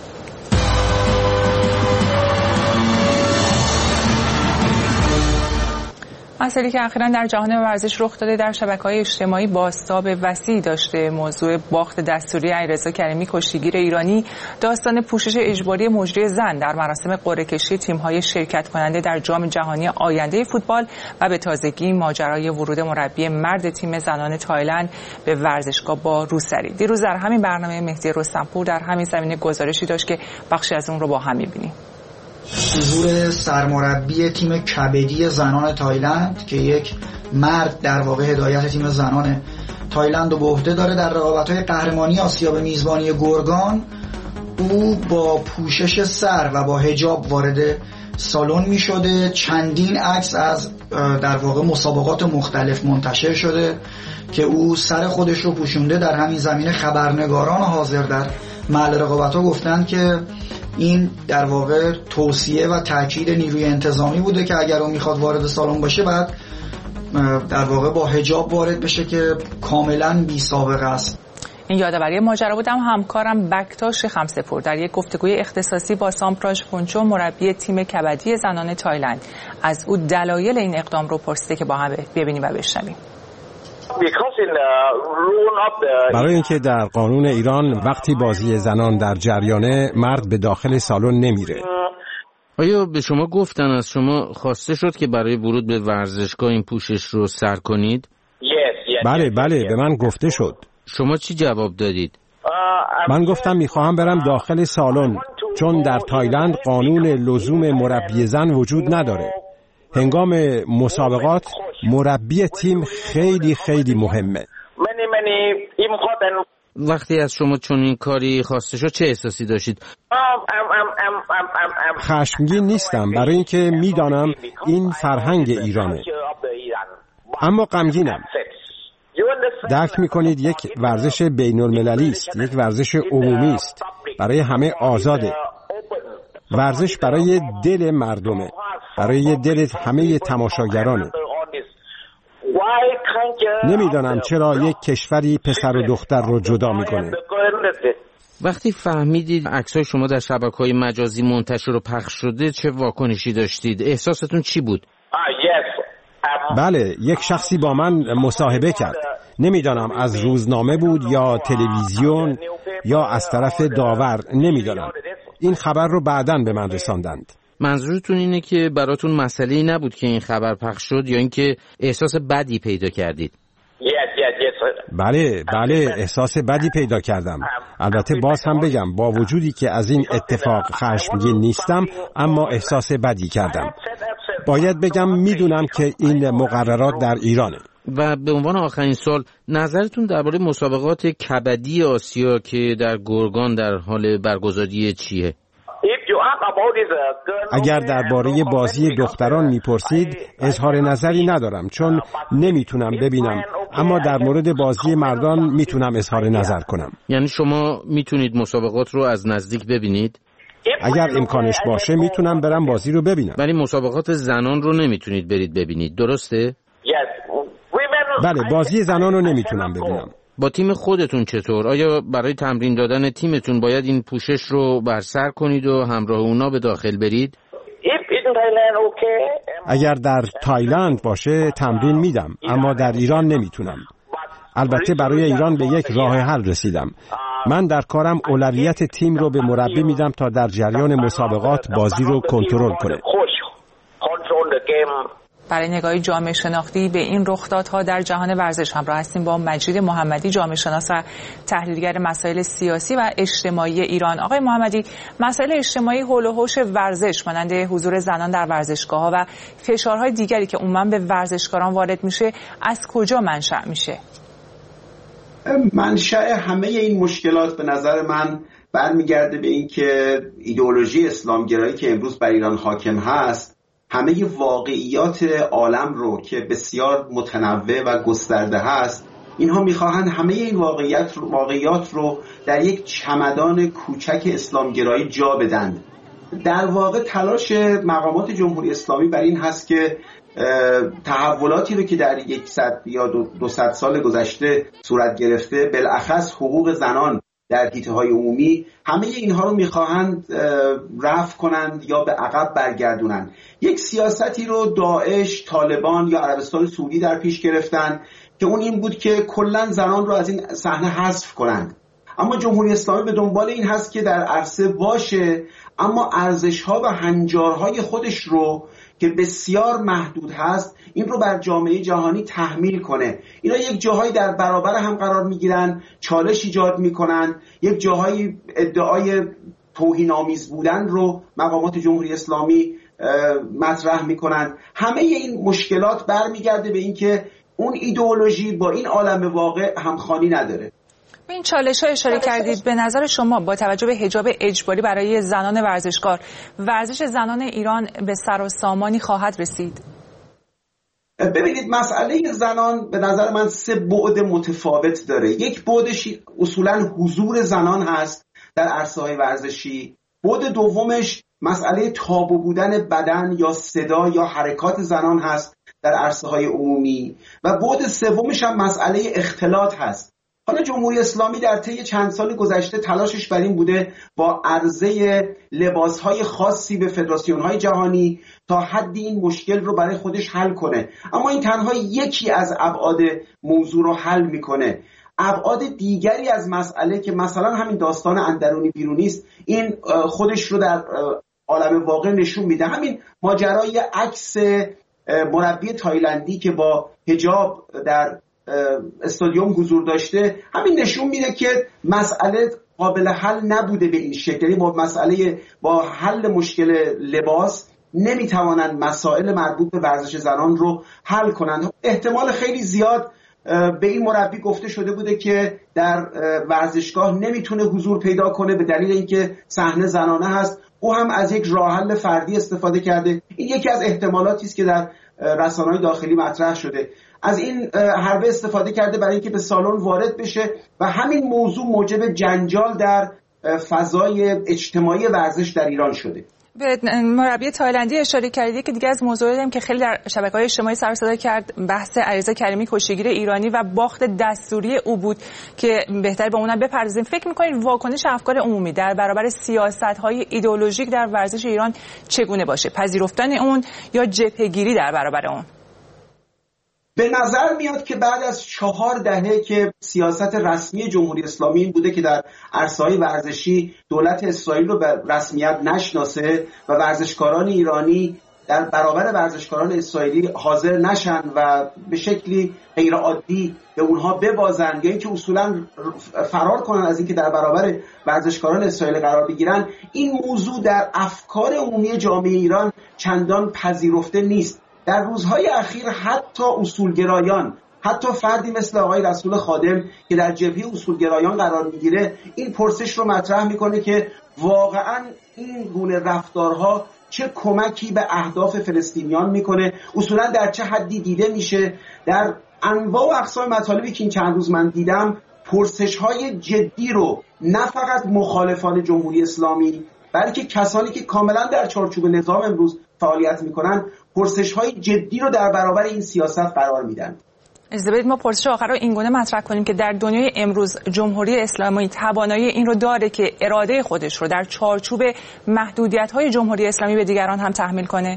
مسئله که اخیراً در جهان ورزش رخ داده در شبکه‌های اجتماعی بازتاب وسیعی داشته. موضوع باخت دستوری علیرضا کریمی کشتیگیر ایرانی، داستان پوشش اجباری مجری زن در مراسم قرعه‌کشی تیم‌های شرکت کننده در جام جهانی آینده فوتبال و به تازگی ماجرای ورود مربی مرد تیم زنان تایلند به ورزشگاه با روسری. دیروز در همین برنامه مهدی رستمپور در همین زمینه گزارشی داشت که بخشی از اون رو با هم می‌بینیم. حضور سرمربی تیم کبدی زنان تایلند که یک مرد در واقع هدایت تیم زنان تایلند رو به عهده داره در رقابت‌های قهرمانی آسیا به میزبانی گرگان، او با پوشش سر و با حجاب وارد سالن می شده. چندین عکس از در واقع مسابقات مختلف منتشر شده که او سر خودش رو پوشونده. در همین زمینه خبرنگاران حاضر در محل رقابت‌ها گفتن که این در واقع توصیه و تاکید نیروی انتظامی بوده که اگر اون میخواد وارد سالن باشه بعد در واقع با حجاب وارد بشه که کاملا بی سابقه است. این یادآوری ماجرا بودم. همکارم بکتاش خمسپور در یک گفتگوی اختصاصی با سامپراژ پونچو مربی تیم کبدی زنان تایلند از او دلایل این اقدام رو پرسیده که با هم ببینیم و بشنویم. برای اینکه در قانون ایران وقتی بازی زنان در جریانه مرد به داخل سالن نمیره. آیا به شما گفتن از شما خواسته شد که برای ورود به ورزشگاه این پوشش رو سر کنید؟ بله بله به من گفته شد. شما چی جواب دادید؟ من گفتم میخواهم برم داخل سالن چون در تایلند قانون لزوم مربی زن وجود نداره. هنگام مسابقات مربی تیم خیلی خیلی مهمه. وقتی از شما چون این کاری خواسته شد چه احساسی داشتید؟ خشمگین نیستم برای اینکه میدانم این فرهنگ ایرانه، اما غمگینم. درک میکنید یک ورزش بین المللی است، یک ورزش عمومی است، برای همه آزاده. ورزش برای دل مردمه، برای دل همه تماشاگرانه. نمیدانم چرا یک کشوری پسر و دختر رو جدا میکنه. وقتی فهمیدید عکسای شما در شبکه‌های مجازی منتشر و پخش شده چه واکنشی داشتید؟ احساستون چی بود؟ بله، یک شخصی با من مصاحبه کرد. نمیدانم از روزنامه بود یا تلویزیون یا از طرف داور، نمیدانم. این خبر رو بعداً به من رساندند. منظورتون اینه که براتون مسئله‌ای نبود که این خبر پخش شد یا اینکه احساس بدی پیدا کردید؟ بله بله احساس بدی پیدا کردم. البته باز هم بگم با وجودی که از این اتفاق خشمگین نیستم اما احساس بدی کردم. باید بگم میدونم که این مقررات در ایرانه. و به عنوان آخرین سوال نظرتون درباره مسابقات کبدی آسیا که در گرگان در حال برگزاری چیه؟ اگر درباره بازی دختران میپرسید اظهار نظری ندارم چون نمیتونم ببینم، اما در مورد بازی مردان میتونم اظهار نظر کنم. یعنی شما میتونید مسابقات رو از نزدیک ببینید؟ اگر امکانش باشه میتونم برم بازی رو ببینم. ولی مسابقات زنان رو نمیتونید برید ببینید، درسته؟ بله، بازی زنان رو نمیتونم ببینم. با تیم خودتون چطور؟ آیا برای تمرین دادن تیمتون باید این پوشش رو بر سر کنید و همراه اونا به داخل برید؟ اگر در تایلند باشه تمرین میدم، اما در ایران نمیتونم. البته برای ایران به یک راه حل رسیدم. من در کارم اولویت تیم رو به مربی میدم تا در جریان مسابقات بازی رو کنترل کنه. برای نگاهی جامعه شناختی به این رخدادها در جهان ورزش همراه هستیم با مجید محمدی، جامعه شناس و تحلیلگر مسائل سیاسی و اجتماعی ایران. آقای محمدی، مسائل اجتماعی حول و حوش ورزش مانند حضور زنان در ورزشگاه‌ها و فشارهای دیگری که عموما به ورزشکاران وارد میشه از کجا منشأ میشه؟ منشأ همه این مشکلات به نظر من برمیگرده به این که ایدئولوژی اسلامگرایی که امروز بر ایران حاکم هست همه واقعیات عالم رو که بسیار متنوع و گسترده هست، اینها میخواهند همه این واقعیت رو، واقعیات رو در یک چمدان کوچک اسلامگرایی جا بدن. در واقع تلاش مقامات جمهوری اسلامی بر این هست که تحولاتی رو که در صد یا دو صد سال گذشته صورت گرفته، بالاخص حقوق زنان در حیطه‌های عمومی، همه اینها رو میخواهند رفع کنند یا به عقب برگردونند. یک سیاستی رو داعش، طالبان یا عربستان سعودی در پیش گرفتن که اون این بود که کلاً زنان رو از این صحنه حذف کنند. اما جمهوری اسلامی به دنبال این هست که در عرصه باشه، اما ارزش‌ها و هنجارهای خودش رو که بسیار محدود هست این رو بر جامعه جهانی تحمیل کنه. اینا یک جاهایی در برابر هم قرار میگیرن، چالش ایجاد میکنن، یک جاهایی ادعای توهین‌آمیز بودن رو مقامات جمهوری اسلامی مطرح میکنن. همه این مشکلات برمیگرده به این که اون ایدئولوژی با این عالم واقع همخوانی نداره. این چالش ها اشاره کردید. به نظر شما با توجه به حجاب اجباری برای زنان ورزشکار، ورزش زنان ایران به سر و سامانی خواهد رسید؟ ببینید، مسئله زنان به نظر من سه بعد متفاوت داره. یک بعدش اصولا حضور زنان هست در عرصه‌های ورزشی. بعد دومش مسئله تابو بودن بدن یا صدا یا حرکات زنان هست در عرصه‌های عمومی و بعد سومش هم مسئله اختلاط هست. حالا جمهوری اسلامی در طی چند سال گذشته تلاشش بر این بوده با عرضه لباسهای خاصی به فدراسیون‌های جهانی تا حدی این مشکل رو برای خودش حل کنه، اما این تنها یکی از ابعاد موضوع رو حل میکنه. ابعاد دیگری از مسئله که مثلا همین داستان اندرونی بیرونی است، این خودش رو در عالم واقع نشون میده. همین ماجرای عکس مربی تایلندی که با حجاب در استادیوم حضور داشته، همین نشون میده که مسئله قابل حل نبوده به این شکلی. با مسئله با حل مشکل لباس نمیتوانند مسائل مربوط به ورزش زنان رو حل کنند. احتمال خیلی زیاد به این مربی گفته شده بوده که در ورزشگاه نمیتونه حضور پیدا کنه به دلیل اینکه صحنه زنانه هست، او هم از یک راه حل فردی استفاده کرده. این یکی از احتمالاتی است که در رسانه‌های داخلی مطرح شده. از این حربه استفاده کرده برای اینکه به سالن وارد بشه و همین موضوع موجب جنجال در فضای اجتماعی ورزش در ایران شده. به مربی تایلندی اشاره کردید که دیگه از موضوعی هم که خیلی در شبکه‌های اجتماعی سر و صدا کرد بحث علیرضا کریمی کشتیگیر ایرانی و باخت دستوری او بود که بهتر به اونم بپردازیم. فکر می‌کنید واکنش افکار عمومی در برابر سیاست‌های ایدئولوژیک در ورزش ایران چگونه باشه؟ پذیرفتن اون یا جبهه‌گیری در برابر اون؟ به نظر میاد که بعد از چهار دهه که سیاست رسمی جمهوری اسلامی این بوده که در عرصه‌های ورزشی دولت اسرائیل رو به رسمیت نشناسه و ورزشکاران ایرانی در برابر ورزشکاران اسرائیلی حاضر نشن و به شکلی غیر عادی به اونها ببازن یا اینکه اصولا فرار کنن از اینکه در برابر ورزشکاران اسرائیل قرار بگیرن، این موضوع در افکار عمومی جامعه ایران چندان پذیرفته نیست. در روزهای اخیر حتی اصولگرایان، حتی فردی مثل آقای رسول خادم که در جبهه اصولگرایان قرار میگیره، این پرسش رو مطرح میکنه که واقعا این گونه رفتارها چه کمکی به اهداف فلسطینیان میکنه، اصولا در چه حدی دیده میشه. در انواع و اقسام مطالبی که این چند روز من دیدم، پرسش‌های جدی رو نه فقط مخالفان جمهوری اسلامی بلکه کسانی که کاملا در چارچوب نظام امروز فعالیت میکنن، پرسش‌های جدی رو در برابر این سیاست قرار میدن. اجازه بدید ما پرسش آخر رو این گونه مطرح کنیم که در دنیای امروز جمهوری اسلامی توانایی این رو داره که اراده خودش رو در چارچوب محدودیت‌های جمهوری اسلامی به دیگران هم تحمیل کنه؟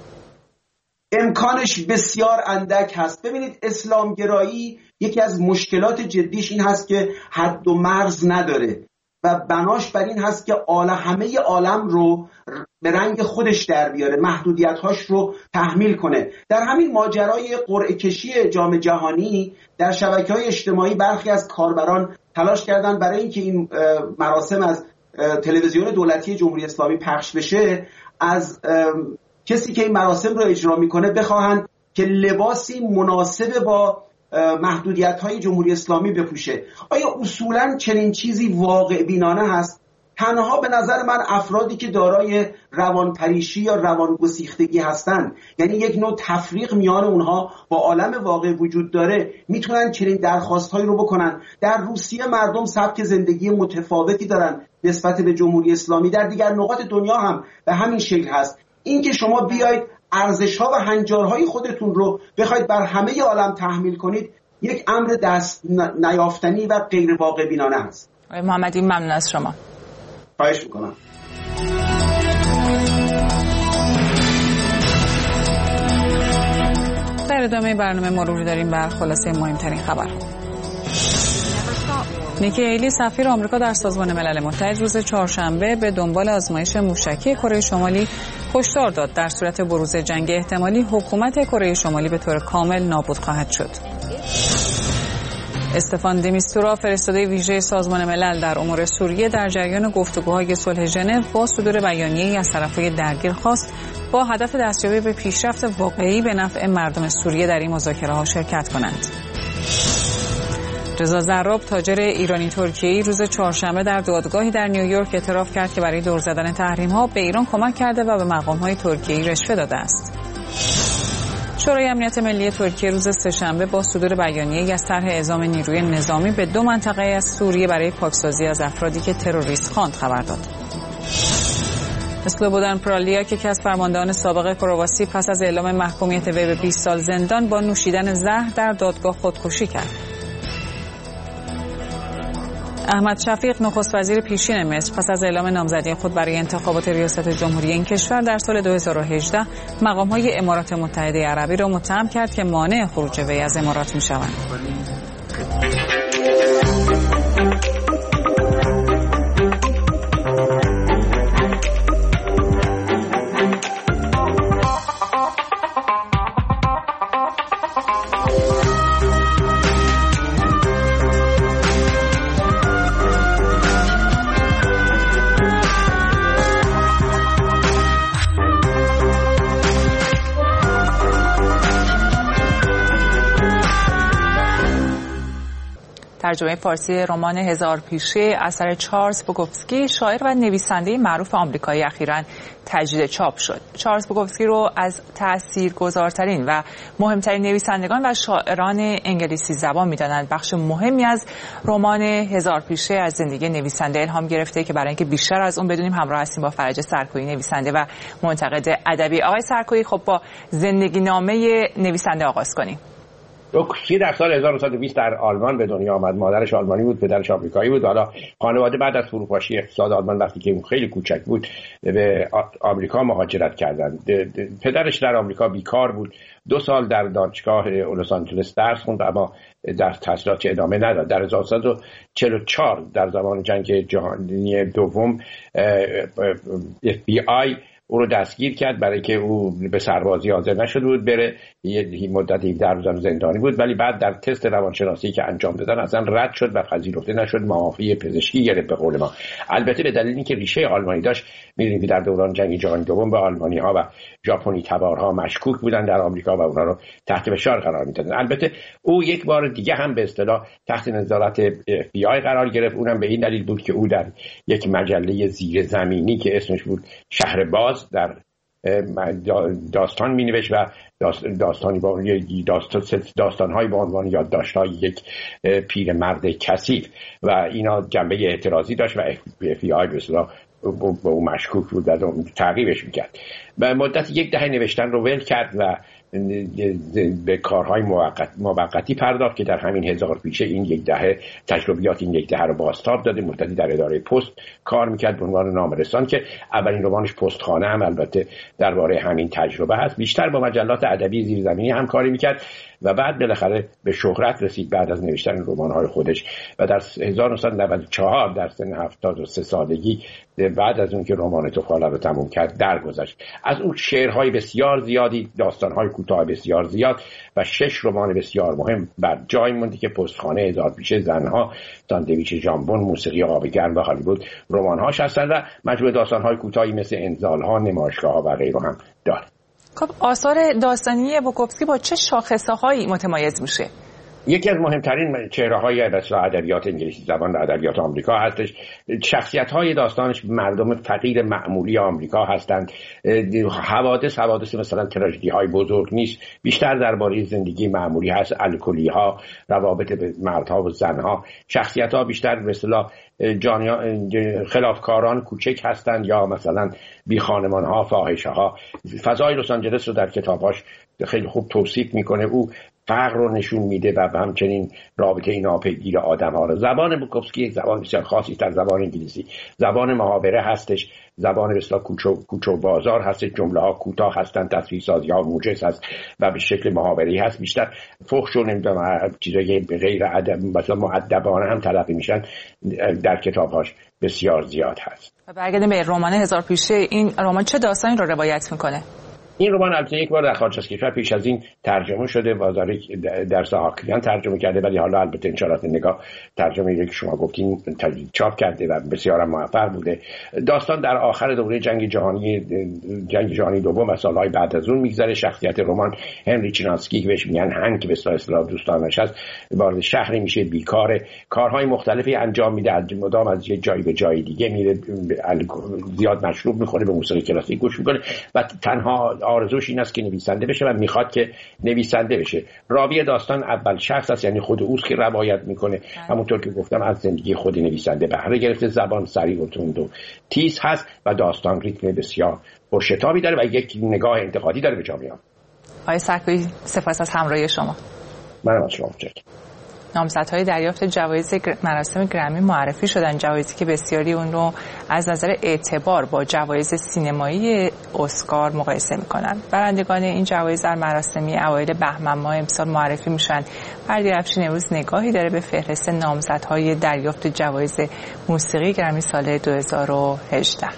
امکانش بسیار اندک هست. ببینید اسلامگرایی یکی از مشکلات جدیش این هست که حد و مرز نداره و بناش بر این هست که عالم همه عالم رو به رنگ خودش در بیاره، محدودیت‌هاش رو تحمیل کنه. در همین ماجرای قرعه کشی جام جهانی در شبکه‌های اجتماعی برخی از کاربران تلاش کردن برای اینکه این مراسم از تلویزیون دولتی جمهوری اسلامی پخش بشه، از کسی که این مراسم رو اجرا میکنه بخواهند که لباسی مناسب با محدودیت‌های جمهوری اسلامی بپوشه. آیا اصولاً چنین چیزی واقع بینانه هست؟ تنها به نظر من افرادی که دارای روانپریشی یا روانگسیختگی هستند، یعنی یک نوع تفریق میان اونها با عالم واقع وجود داره، میتونن چنین درخواست‌هایی رو بکنن. در روسیه مردم سبک زندگی متفاوتی دارن نسبت به جمهوری اسلامی، در دیگر نقاط دنیا هم به همین شکل هست. این که شما بیاید ارزش‌ها و هنجارهای خودتون رو بخواید بر همه عالم تحمیل کنید، یک امر دست نیافتنی و غیر واقع بینانه است. آقای محمدی ممنون از شما. خواهش میکنم. در ادامه برنامه مروری داریم بر خلاصه مهمترین خبر. نیکی هیلی سفیر آمریکا در سازمان ملل متحد روز چهارشنبه به دنبال آزمایش موشکی کره شمالی هشدار داد در صورت بروز جنگ احتمالی حکومت کره شمالی به طور کامل نابود خواهد شد. استفان د میستورا فرستاده ویژه سازمان ملل در امور سوریه در جریان گفتگوهای صلح ژنو با صدور بیانیه‌ای از طرف‌های درگیر خواست با هدف دستیابی به پیشرفت واقعی به نفع مردم سوریه در این مذاکره‌ها شرکت کنند. رضا زراب تاجر ایرانی ترکیه‌ای روز چهارشنبه در دادگاهی در نیویورک اعتراف کرد که برای دور زدن تحریم‌ها به ایران کمک کرده و به مقام‌های ترکیه‌ای رشوه داده است. شورای امنیت ملی ترکیه روز سه‌شنبه با صدور بیانیه‌ای از طرح اعزام نیروی نظامی به دو منطقه از سوریه برای پاکسازی از افرادی که تروریست خواند خبر داد. اسلوبودان پرالیاک که از فرماندهان سابق کرواسی پس از اعلام محکومیت وی به بیست سال زندان با نوشیدن زهر در دادگاه خودکشی کرد. احمد شفیق نخست وزیر پیشین مصر پس از اعلام نامزدی خود برای انتخابات ریاست جمهوری این کشور در سال دو هزار و هجده مقام‌های امارات متحده عربی را متهم کرد که مانع خروج وی از امارات می‌شوند. ترجمه فارسی رمان هزار پیشه اثر چارلز بوکوفسکی، شاعر و نویسنده معروف آمریکایی، اخیراً تجدید چاپ شد. چارلز بوکوفسکی رو از تاثیرگذارترین و مهمترین نویسندگان و شاعران انگلیسی زبان می‌دانند. بخش مهمی از رمان هزار پیشه از زندگی نویسنده الهام گرفته که برای اینکه بیشتر از اون بدونیم همراه هستیم با فرج سرکویی، نویسنده و منتقد ادبی. آقای سرکویی، خب با زندگی نامه نویسنده آغاز کنیم. بوکوفسکی در سال هزار و نهصد و بیست در آلمان به دنیا آمد. مادرش آلمانی بود، پدرش آمریکایی بود. حالا خانواده بعد از فروپاشی اقتصاد آلمان وقتی که خیلی کوچک بود به آمریکا مهاجرت کردند. پدرش در آمریکا بیکار بود. دو سال در دانشگاه لس آنجلس درس خوند اما در تحصیلات ادامه نداد. در هزار و سیصد و چهل و چهار در زمان جنگ جهانی دوم اف بی آی او رو دستگیر کرد برای که او به سربازی حاضر نشده بود بره. یه مدتی در روزن زندانی بود ولی بعد در تست روانشناسی که انجام دادن اصلا رد شد و پذیرفته نشد. معافی پزشکی گرفت به قول ما. البته به دلیل اینکه ریشه آلمانی داشت. می‌دونید که در دوران جنگ جهانی دوم به آلمانی‌ها و ژاپنی تبارها مشکوک بودن در آمریکا و اونها رو تحت فشار قرار می‌دادن. البته او یک بار دیگه هم به اصطلاح تحت نظارت اف بی آی قرار گرفت. اونم به این دلیل بود که او در یک مجله زیرزمینی که اسمش بود شهر باز در داستان می نوشت و داستانی با داستان‌های با عنوان یادداشت‌های یک پیرمرد کثیف و اینا جنبه اعتراضی داشت و اف بی آی به اصطلاح به او مشکوک بود و تعقیبش میکرد. به مدت یک دهه نوشتن رو ول کرد و به کارهای موقت موقتی پرداخت که در همین هزار پیشه این یک دهه تجربیات این یک دهه رو بازتاب داده. مدتی در اداره پست کار میکرد به عنوان نامه‌رسان که اولین رمانش پستخانه هم البته درباره همین تجربه هست. بیشتر با مجلات ادبی زیرزمینی همکاری میکرد و بعد بالاخره به شهرت رسید بعد از نوشتن رمان‌های خودش و در هزار و نهصد و نود و چهار در سن هفتاد و سه سالگی بعد از اون که رمان توفاله رو تموم کرد درگذشت. از اون شعرهای بسیار زیادی، داستان‌های کوتاه بسیار زیاد و شش رمان بسیار مهم بر جای موندی که پستخانه، هزار پیشه، زنها، ساندویچ ژامبون، موسیقی آب گرم و هالیوود رمان‌هاش هستند و مجموعه داستان‌های کوتاهی مثل انزال‌ها، نمایشگاه‌ها و غیره هم داره. خب آثار داستانی بوکوفسکی با چه شاخصه‌هایی متمایز میشه؟ یکی از مهمترین چهره‌های ادبیات انگلیسی زبان و ادبیات آمریکا هستش. شخصیت‌های داستانش مردم فقیر معمولی آمریکا هستند. حوادث حوادث مثلا تراژدی‌های بزرگ نیست، بیشتر درباره زندگی معمولی هست، الکلی‌ها، روابط مردها و زنها. شخصیت‌ها بیشتر به اصطلاح خلافکاران کوچک هستند یا مثلا بی خانمان‌ها، فاحشه‌ها. فضای لس آنجلس رو در کتاباش خیلی خوب توصیف میکنه. او فقر رو نشون میده و همچنین رابطه ناپیگیر آدم‌ها رو. زبان بوکوفسکی یک زبان بسیار خاصی در زبان انگلیسی، زبان محاوره هستش، زبان به اصطلاح کوچو کوچو بازار هست. جمله‌ها کوتاه هستند، تصویرسازی‌ها موجز هست و به شکل محاوره‌ای هست. بیشتر فحش و نمیدونم چیزای غیر ادب مثلا مؤدبانه هم تلقی میشن در کتاب‌هاش بسیار زیاد هست. و برگردیم به رمان هزار پیشه. این رمان چه داستانی رو روایت میکنه؟ این رمان البته یک بار در خارج از کشور پیش از این ترجمه شده. وزارت درس هاکلیان ترجمه کرده ولی حالا البته انشالله نگاه ترجمه که شما گفتین چاپ کرده و بسیار موفق بوده. داستان در آخر دوره جنگ جهانی جنگ جهانی دوم و سالهای بعد از اون میگذره. شخصیت رمان هنری چیناسکی که بهش میگن هنگ به اصطلاح دوستانش هست، وارد شهری میشه، بیکاره، کارهای مختلفی انجام میده، مدام از یه جایی به جای دیگه میره، زیاد مشروب میخوره، به موسیقی کلاسیک گوش میکنه و تنها آرزوش این است که نویسنده بشه و میخواد که نویسنده بشه. راوی داستان اول شخص است، یعنی خود اوست که روایت میکنه. همونطور که گفتم از زندگی خود نویسنده بهره گرفته. زبان سریع و تند و تیز هست و داستان ریتم بسیار پرشتابی داره و یک نگاه انتقادی داره به جامعه. آقای سکویی سپاس از همراهی شما. منم از شما متشکرم. نامزدهای دریافت جوایز مراسم گرمی معرفی شدن، جوایزی که بسیاری اون رو از نظر اعتبار با جوایز سینمایی اسکار مقایسه میکنن. برندگان این جوایز در مراسمی اوایل بهمن ماه امسال معرفی میشن. بردی افشین امروز نگاهی داره به فهرست نامزدهای دریافت جوایز موسیقی گرمی سال دو هزار و هجده.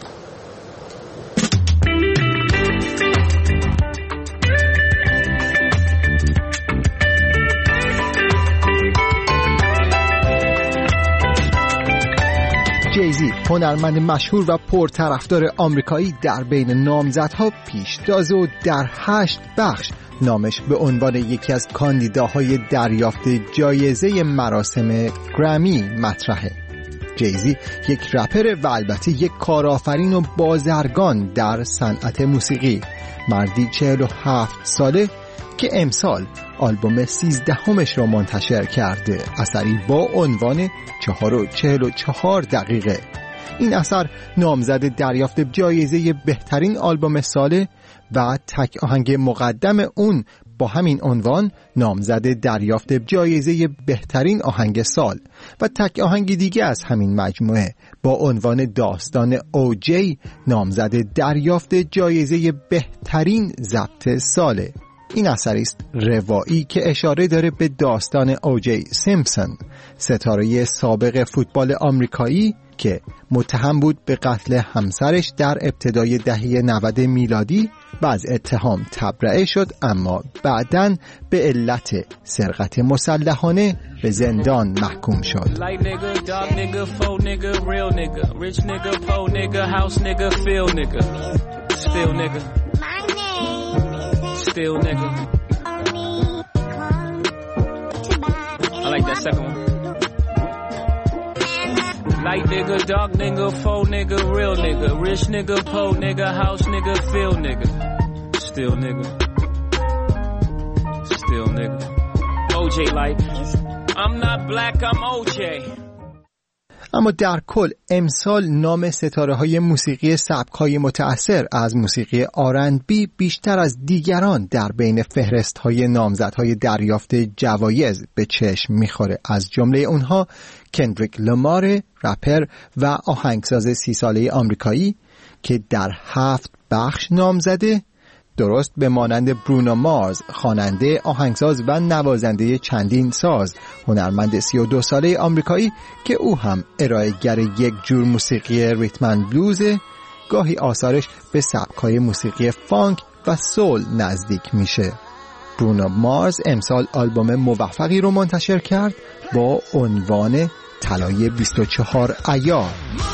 جیزی، هنرمند مشهور و پرطرفدار آمریکایی، در بین نامزدها پیشتاز و در هشت بخش نامش به عنوان یکی از کاندیداهای دریافت جایزه مراسم گرمی مطرحه. جیزی یک رپر و البته یک کارآفرین و بازرگان در صنعت موسیقی، مردی چهل و هفت ساله که امسال آلبوم سیزدهمش را منتشر کرده، اثری با عنوان چهار و چهل و چهار دقیقه. این اثر نامزد دریافت جایزه بهترین آلبوم ساله و تک آهنگ مقدم اون با همین عنوان نامزد دریافت جایزه بهترین آهنگ سال و تک آهنگ دیگه از همین مجموعه با عنوان داستان اوجی نامزد دریافت جایزه بهترین ضبط ساله. این اثری است روایی که اشاره داره به داستان اوجی سیمپسون، ستاره سابق فوتبال آمریکایی که متهم بود به قتل همسرش در ابتدای دهه نود میلادی و از اتهام تبرئه شد، اما بعداً به علت سرقت مسلحانه به زندان محکوم شد. Still nigga. I like that second one. Light nigga, dark nigga, faux nigga, real nigga, rich nigga, po nigga, house nigga, feel nigga. Still nigga. Still nigga. O J like, I'm not black, I'm O J. اما در کل امسال نام ستاره‌های موسیقی سبک‌های متأثر از موسیقی آر اند بی بیشتر از دیگران در بین فهرست‌های نامزدهای دریافت جوایز به چشم می‌خوره. از جمله اونها کندریک لامار، رپر و آهنگساز سی ساله آمریکایی که در هفت بخش نامزده، درست به مانند برونو مارز، خواننده، آهنگساز و نوازنده چندین ساز، هنرمند سی و دو ساله آمریکایی که او هم ارائه‌گر یک جور موسیقی ریتم اند بلوز، گاهی آثارش به سبک‌های موسیقی فانک و سول نزدیک میشه. برونو مارز امسال آلبوم موفقی رو منتشر کرد با عنوان طلای بیست و چهار عیار.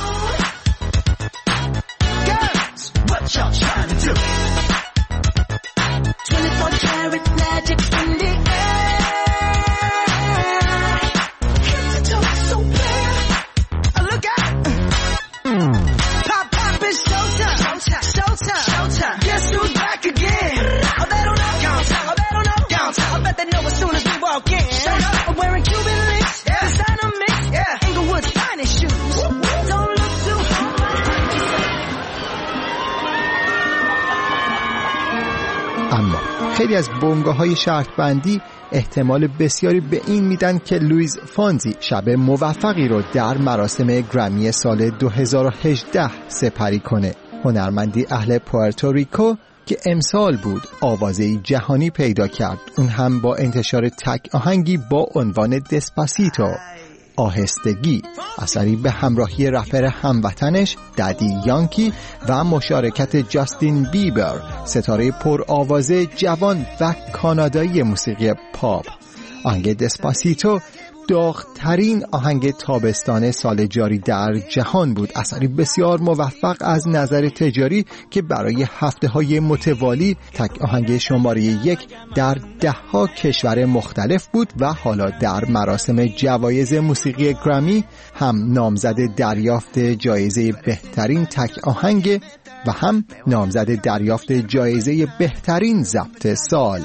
خیلی از بنگاه‌های شرط بندی احتمال بسیاری به این میدن که لوئیس فونزی شب موفقی رو در مراسم گرمی سال دو هزار و هجده سپری کنه. هنرمندی اهل پوئرتوریکو که امسال بود آوازه‌ای جهانی پیدا کرد، اون هم با انتشار تک آهنگی با عنوان دسپاسیتو، آهستگی، اثری به همراهی رپر هموطنش دادی یانکی و مشارکت جاستین بیبر، ستاره پر آوازه جوان و کانادایی موسیقی پاپ. آهنگ دسپاسیتو داغ‌ترین آهنگ تابستان سال جاری در جهان بود، اثری بسیار موفق از نظر تجاری که برای هفته‌های متوالی تک آهنگ شماره یک در ده‌ها کشور مختلف بود و حالا در مراسم جوایز موسیقی گرمی هم نامزد دریافت جایزه بهترین تک آهنگ و هم نامزد دریافت جایزه بهترین ضبط سال.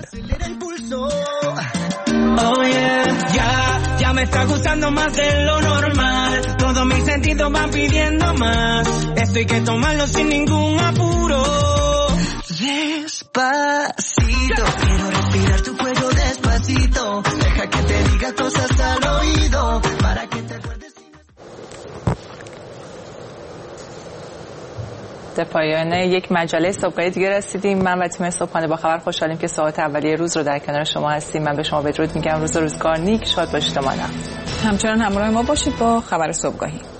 Oh yeah, ya, ya me está gustando más de lo normal. Todos mis sentidos van pidiendo más. Esto hay que tomarlo sin ningún apuro. Despacito, quiero respirar tu cuello despacito. Deja que te diga cosas al oído para que te acuerdes. در پایان یک مجله صبحگاهی دیگه رسیدیم. من و تیم صبحانه با خبر خوشحالیم که ساعت اولیه روز رو در کنار شما هستیم. من به شما بدرود میگم. روز روزگار نیک، شاد باشید و مانم. همچنان همراه ما باشید با خبر صبحگاهی.